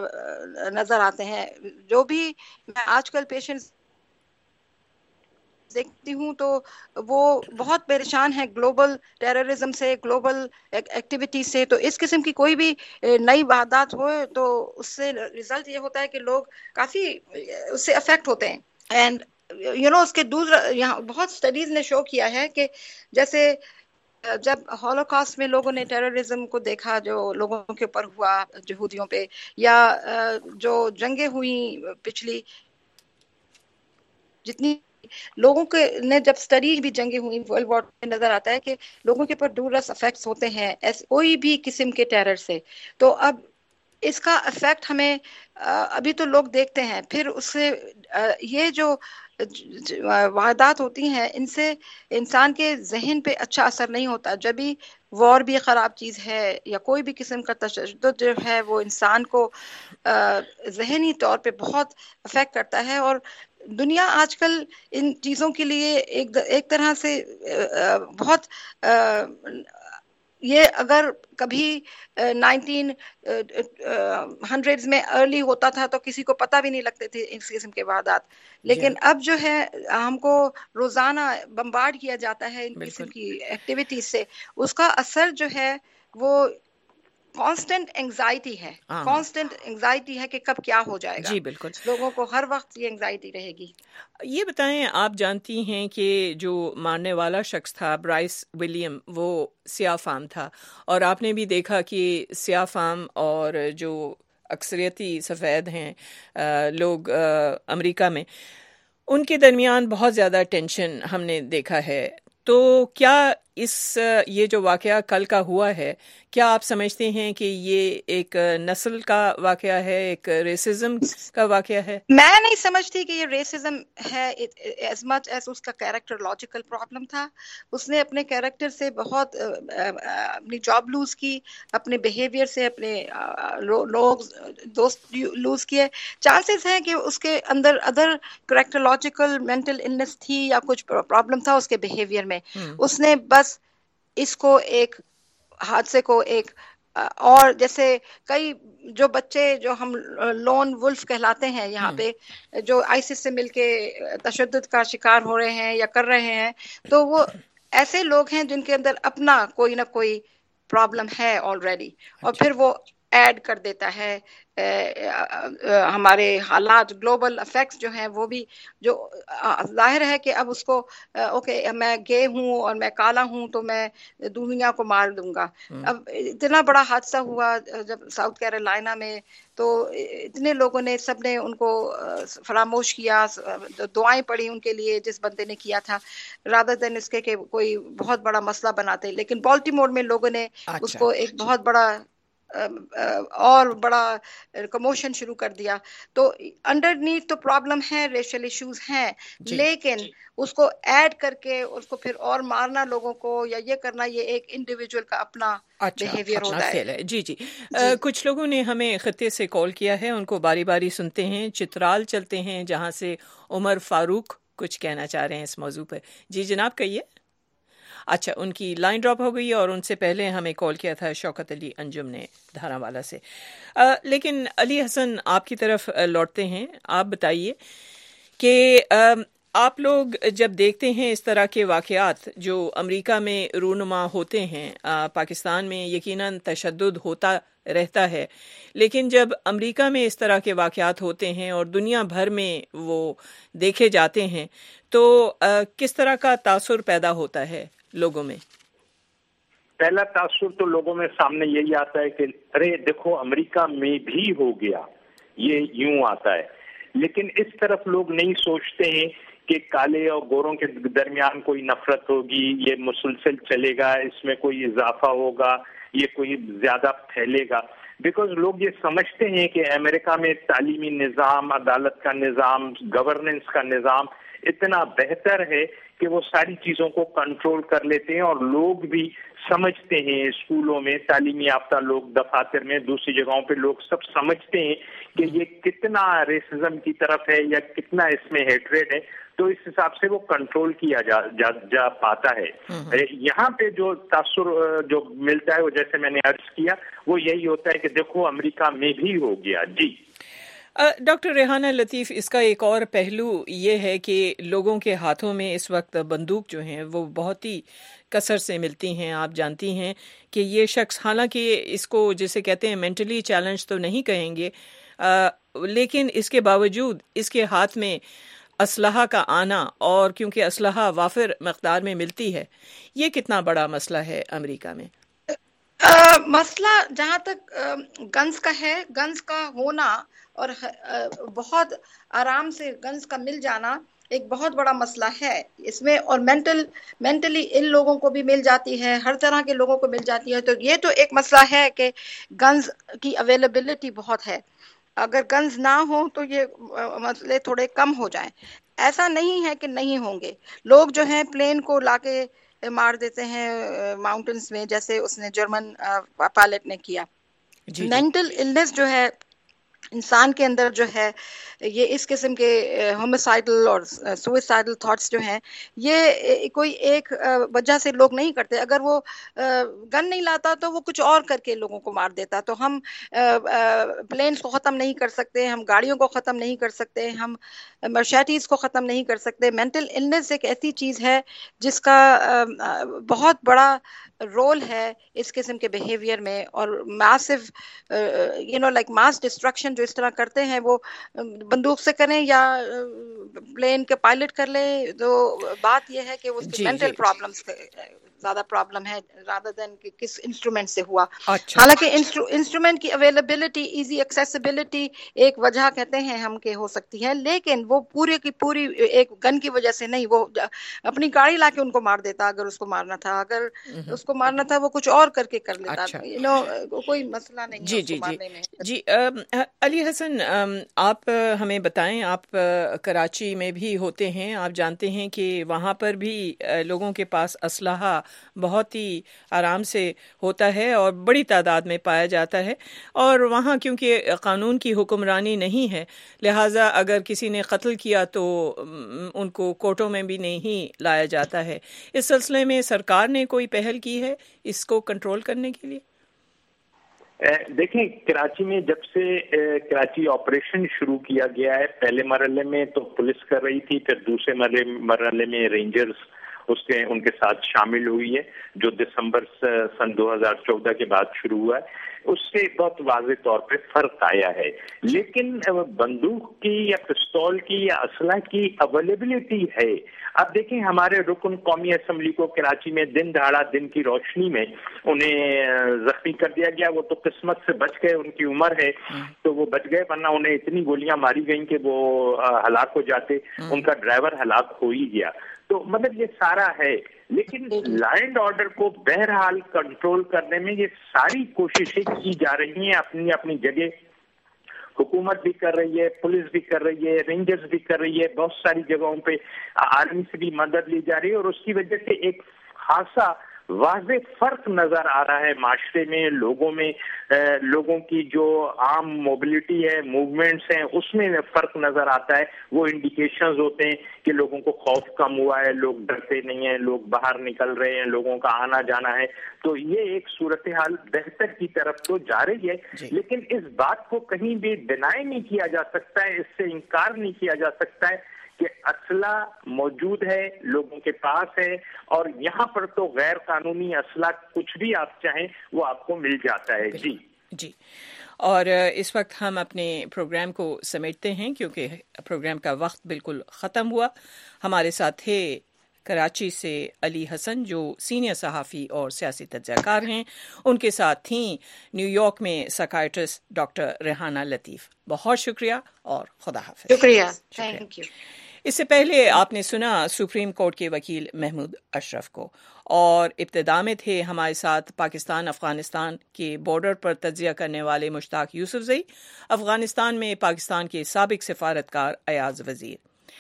نظر آتے ہیں۔ جو بھی میں آج کل پیشنٹس देखती हूँ तो वो बहुत परेशान है ग्लोबल टेररिज्म से, ग्लोबल एक्टिविटी से। तो इस किस्म की कोई भी नई वारदात हो तो उससे रिजल्ट ये होता है कि लोग काफ़ी उससे अफेक्ट होते हैं। एंड यू नो उसके दूसरा यहाँ बहुत स्टडीज़ ने शो किया है कि जैसे जब हॉलोकॉस्ट में लोगों ने टेररिज्म को देखा जो लोगों के ऊपर हुआ यहूदियों पे, या जो जंगें हुई पिछली, जितनी लोगों के ने जब स्टडी भी जंगें हुई वर्ल्ड वॉर में, नजर आता है कि लोगों के ऊपर दूररस इफेक्ट्स होते हैं ऐसे कोई भी किस्म के टेरर से। तो अब इसका इफेक्ट हमें अभी तो लोग देखते हैं, फिर उससे ये जो वारदात होती हैं इनसे इंसान के जहन पे अच्छा असर नहीं होता। जब भी वॉर भी ख़राब चीज़ है या कोई भी किस्म का तशद्दुद जो है वो इंसान को जहनी तौर पे बहुत अफेक्ट करता है। और दुनिया आजकल इन चीज़ों के लिए एक एक तरह से बहुत ये अगर कभी नाइनटीन हंड्रेड्स में अर्ली होता था तो किसी को पता भी नहीं लगते थे इस किस्म के वारदात, लेकिन अब जो है हमको रोजाना बम्बार्ड किया जाता है इन किस्म की एक्टिविटीज से। उसका असर जो है वो कांस्टेंट एंजाइटी है, कांस्टेंट एंजाइटी है कि कब क्या हो जाएगा। जी बिल्कुल, लोगों को हर वक्त ये एंजाइटी रहेगी। ये बताएं, आप जानती हैं कि जो मारने वाला शख्स था ब्राइस विलियम, वो सियाह फाम था, और आपने भी देखा कि सियाह फाम और जो अक्सरियती सफ़ेद हैं लोग अमेरिका में, उनके दरमियान बहुत ज़्यादा टेंशन हमने देखा है। तो क्या इस ये जो वाक़या कल का हुआ है, क्या आप समझते हैं कि ये एक नस्ल का वाक़या है, एक रेसिज्म का वाक़या है? मैं नहीं समझती कि ये रेसिज्म है एज मच एज उसका कैरेक्टरलॉजिकल प्रॉब्लम था। उसने अपने कैरेक्टर से बहुत अपनी जॉब लूज की, अपने बिहेवियर से अपने लोग दोस्त लूज किए। चांसेस हैं कि उसके अंदर अदर कैरेक्टरलॉजिकल मेंटल इलनेस थी या कुछ प्रॉब्लम था उसके बिहेवियर में। उसने बस इसको एक हादसे को एक और जैसे कई जो बच्चे जो हम लोन वुल्फ कहलाते हैं यहाँ पे, जो आईसिस से मिलके तशद्दुद का शिकार हो रहे हैं या कर रहे हैं, तो वो ऐसे लोग हैं जिनके अंदर अपना कोई ना कोई प्रॉब्लम है ऑलरेडी, और फिर वो ऐड कर देता है ए, आ, आ, हमारे हालात, ग्लोबल इफेक्ट्स जो हैं वो भी, जो जाहिर है कि अब उसको आ, ओके मैं गे हूँ और मैं काला हूँ तो मैं दुनिया को मार दूंगा। अब इतना बड़ा हादसा हुआ जब साउथ कैरोलिना में, तो इतने लोगों ने, सब ने उनको फरामोश किया, दुआएं पड़ी उनके लिए जिस बंदे ने किया था, रादर देन इसके कि कोई बहुत बड़ा मसला बनाते। लेकिन बाल्टीमोर में लोगों ने अच्छा। उसको एक बहुत बड़ा और बड़ा कमोशन शुरू कर दिया। तो अंडरनीथ तो प्रॉब्लम है, रेशियल इश्यूज हैं, लेकिन उसको ऐड करके उसको फिर और मारना लोगों को या ये करना, ये एक इंडिविजुअल का अपना अच्छा, बिहेवियर होता है। है जी जी, जी। आ, कुछ लोगों ने हमें खत्ते से कॉल किया है, उनको बारी बारी सुनते हैं। चित्राल चलते हैं जहां से उमर फारूक कुछ कहना चाह रहे हैं इस मौजू पर। जी जनाब कहिए। अच्छा, उनकी लाइन ड्रॉप हो गई और उनसे पहले हमें कॉल किया था शौकत अली अंजुम ने धारावाला से। आ, लेकिन अली हसन आपकी तरफ लौटते हैं। आप बताइए कि आप लोग जब देखते हैं इस तरह के वाक़यात जो अमेरिका में रूनुमा होते हैं, आ, पाकिस्तान में यकीनन तशद्दुद होता रहता है, लेकिन जब अमेरिका में इस तरह के वाक़यात होते हैं और दुनिया भर में वो देखे जाते हैं, तो आ, किस तरह का तासुर पैदा होता है लोगों में? पहला तासुर तो लोगों में सामने यही आता है कि अरे देखो अमेरिका में भी हो गया, ये यूं आता है। लेकिन इस तरफ लोग नहीं सोचते हैं कि काले और गोरों के दरमियान कोई नफरत होगी, ये मुसलसल चलेगा, इसमें कोई इजाफा होगा, ये कोई ज्यादा फैलेगा। बिकॉज लोग ये समझते हैं कि अमेरिका में तालीमी निज़ाम, अदालत का निज़ाम, गवर्नेंस का निज़ाम इतना बेहतर है कि वो सारी चीजों को कंट्रोल कर लेते हैं। और लोग भी समझते हैं, स्कूलों में तालीमी याफ्ता लोग, दफातर में, दूसरी जगहों पे लोग सब समझते हैं कि ये कितना रेसिज्म की तरफ है या कितना इसमें हेट्रेड है, तो इस हिसाब से वो कंट्रोल किया जा जा, जा पाता है। यहाँ पे जो तासुर जो मिलता है वो जैसे मैंने अर्ज किया वो यही होता है कि देखो अमेरिका में भी हो गया। जी डॉक्टर रेहाना लतीफ़, इसका एक और पहलू ये है कि लोगों के हाथों में इस वक्त बंदूक जो हैं वो बहुत ही कसर से मिलती हैं। आप जानती हैं कि ये शख्स, हालांकि इसको जिसे कहते हैं मेंटली चैलेंज तो नहीं कहेंगे, आ, लेकिन इसके बावजूद इसके हाथ में असलहा का आना, और क्योंकि असलहा वाफिर मकदार में मिलती है, ये कितना बड़ा मसला है अमेरिका में? आ, मसला जहाँ तक गन्स का है, गन्स का होना और आ, बहुत आराम से गन्स का मिल जाना एक बहुत बड़ा मसला है इसमें, और मेंटल मेंटली इन लोगों को भी मिल जाती है, हर तरह के लोगों को मिल जाती है। तो ये तो एक मसला है कि गन्स की अवेलेबिलिटी बहुत है। अगर गन्स ना हो तो ये मसले थोड़े कम हो जाएं। ऐसा नहीं है कि नहीं होंगे। लोग जो हैं प्लेन को लाके मार देते हैं माउंटेन्स में, जैसे उसने जर्मन पायलट ने किया। मेंटल इलनेस जो है इंसान के अंदर जो है, ये इस किस्म के होमिसाइडल और सुइसाइडल थॉट्स जो हैं, ये कोई एक वजह से लोग नहीं करते। अगर वो गन नहीं लाता तो वो कुछ और करके लोगों को मार देता। तो हम प्लेन्स को ख़त्म नहीं कर सकते, हम गाड़ियों को ख़त्म नहीं कर सकते, हम मर्शैटीज़ को ख़त्म नहीं कर सकते। मेंटल इलनेस एक ऐसी चीज़ है जिसका बहुत बड़ा रोल है इस किस्म के बिहेवियर में, और massive you know like mass destruction जो इस तरह करते हैं, वो बंदूक से करें या प्लेन के पायलट कर ले, तो बात यह है कि उसकी मेंटल प्रॉब्लम्स ज्यादा प्रॉब्लम है रादर देन कि किस इंस्ट्रूमेंट से हुआ। अच्छा। हालांकि इंस्ट्रूमेंट की अवेलेबिलिटी, इजी एक्सेसिबिलिटी एक वजह कहते हैं हम के हो सकती है, लेकिन वो पूरी की पूरी एक गन की वजह से नहीं। वो अपनी गाड़ी लाके उनको मार देता अगर उसको मारना था, अगर उसको मारना था वो कुछ और करके कर लेता। अच्छा। यू नो कोई मसला नहीं जी, है जी, जी, में। जी आ, अली हसन, आप हमें बताएं, आप कराची में भी होते हैं, आप जानते हैं कि वहाँ पर भी लोगों के पास असलहा बहुत ही आराम से होता है और बड़ी तादाद में पाया जाता है, और वहाँ क्योंकि कानून की हुक्मरानी नहीं है, लिहाजा अगर किसी ने कत्ल किया तो उनको कोर्टों में भी नहीं लाया जाता है। इस सिलसिले में सरकार ने कोई पहल की है इसको कंट्रोल करने के लिए? देखें, कराची में जब से कराची ऑपरेशन शुरू किया गया है, पहले मरहले में तो पुलिस कर रही थी, फिर दूसरे मरहले में रेंजर्स उसके उनके साथ शामिल हुई है, जो दिसंबर सन दो हज़ार चौदह के बाद शुरू हुआ है। उससे बहुत वाज़ेह तौर पे फर्क आया है, लेकिन बंदूक की या पिस्तौल की या असला की अवेलेबिलिटी है। अब देखें, हमारे रुकन कौमी असम्बली को कराची में दिन दहाड़ा दिन की रोशनी में उन्हें जख्मी कर दिया गया। वो तो किस्मत से बच गए, उनकी उम्र है तो वो बच गए, वरना उन्हें इतनी गोलियां मारी गई कि वो हलाक हो जाते। उनका ड्राइवर हलाक हो ही गया। तो मतलब ये सारा है, लेकिन लॉ एंड ऑर्डर को बहरहाल कंट्रोल करने में ये सारी कोशिशें की जा रही हैं अपनी अपनी जगह। हुकूमत भी कर रही है, पुलिस भी कर रही है, रेंजर्स भी कर रही है, बहुत सारी जगहों पे आर्मी से भी मदद ली जा रही है, और उसकी वजह से एक खासा वाज़ेह फर्क नजर आ रहा है माशरे में, लोगों में, ए, लोगों की जो आम मोबिलिटी है, मूवमेंट्स हैं, उसमें फर्क नजर आता है। वो इंडिकेशंस होते हैं कि लोगों को खौफ कम हुआ है, लोग डरते नहीं हैं, लोग बाहर निकल रहे हैं, लोगों का आना जाना है। तो ये एक सूरत हाल बेहतर की तरफ तो जा रही है, लेकिन इस बात को कहीं भी डिनाई नहीं किया जा सकता है, इससे इनकार नहीं किया जा सकता है कि असला मौजूद है, लोगों के पास है, और यहाँ पर तो गैर कानूनी असला कुछ भी आप चाहें वो आपको मिल जाता है। जी जी और इस वक्त हम अपने प्रोग्राम को समेटते हैं क्योंकि प्रोग्राम का वक्त बिल्कुल ख़त्म हुआ। हमारे साथ थे कराची से अली हसन जो सीनियर सहाफ़ी और सियासी तज्ज़ियाकार हैं, उनके साथ थी न्यूयॉर्क में साइकियाट्रिस्ट डॉक्टर रेहाना लतीफ़। बहुत शुक्रिया और खुदा हाफ़िज़। शुक्रिया, थैंक यू। इससे पहले आपने सुना सुप्रीम कोर्ट के वकील महमूद अशरफ को, और इब्तिदा में थे हमारे साथ पाकिस्तान अफगानिस्तान के बॉर्डर पर तज्जिया करने वाले मुश्ताक यूसुफजई, अफगानिस्तान में पाकिस्तान के साबिक सिफारतकार अयाज वजीर,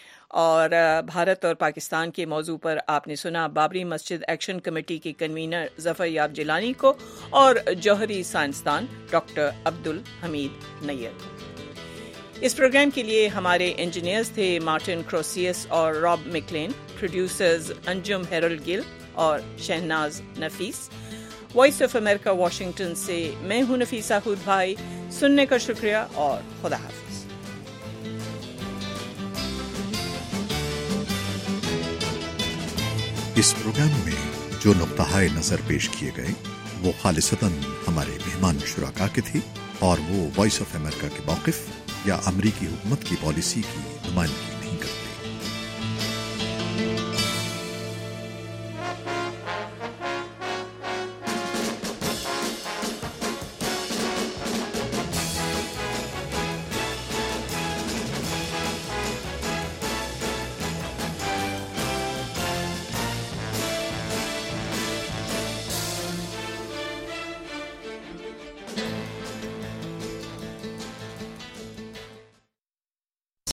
और भारत और पाकिस्तान के मौजू पर आपने सुना बाबरी मस्जिद एक्शन कमेटी के कन्वीनर जफर याब जिलानी को और जौहरी साइंसदान डॉक्टर अब्दुल हमीद नैयर। इस प्रोग्राम के लिए हमारे इंजीनियर्स थे मार्टिन क्रोसियस और Rob Micklen, producers Anjum Heral Gill और Shahnaz Nafees. Voice of America Washington से मैं हूं नफीसा खुद भाई। सुनने का शुक्रिया और खुदा हाफिज। اس پروگرام میں جو نقطہ نظر پیش کیے گئے وہ خالصتاً ہمارے مہمان شرکا کے تھے اور وہ وائس آف امریکہ کے موقف یا امریکی حکومت کی پالیسی کی نمائندگی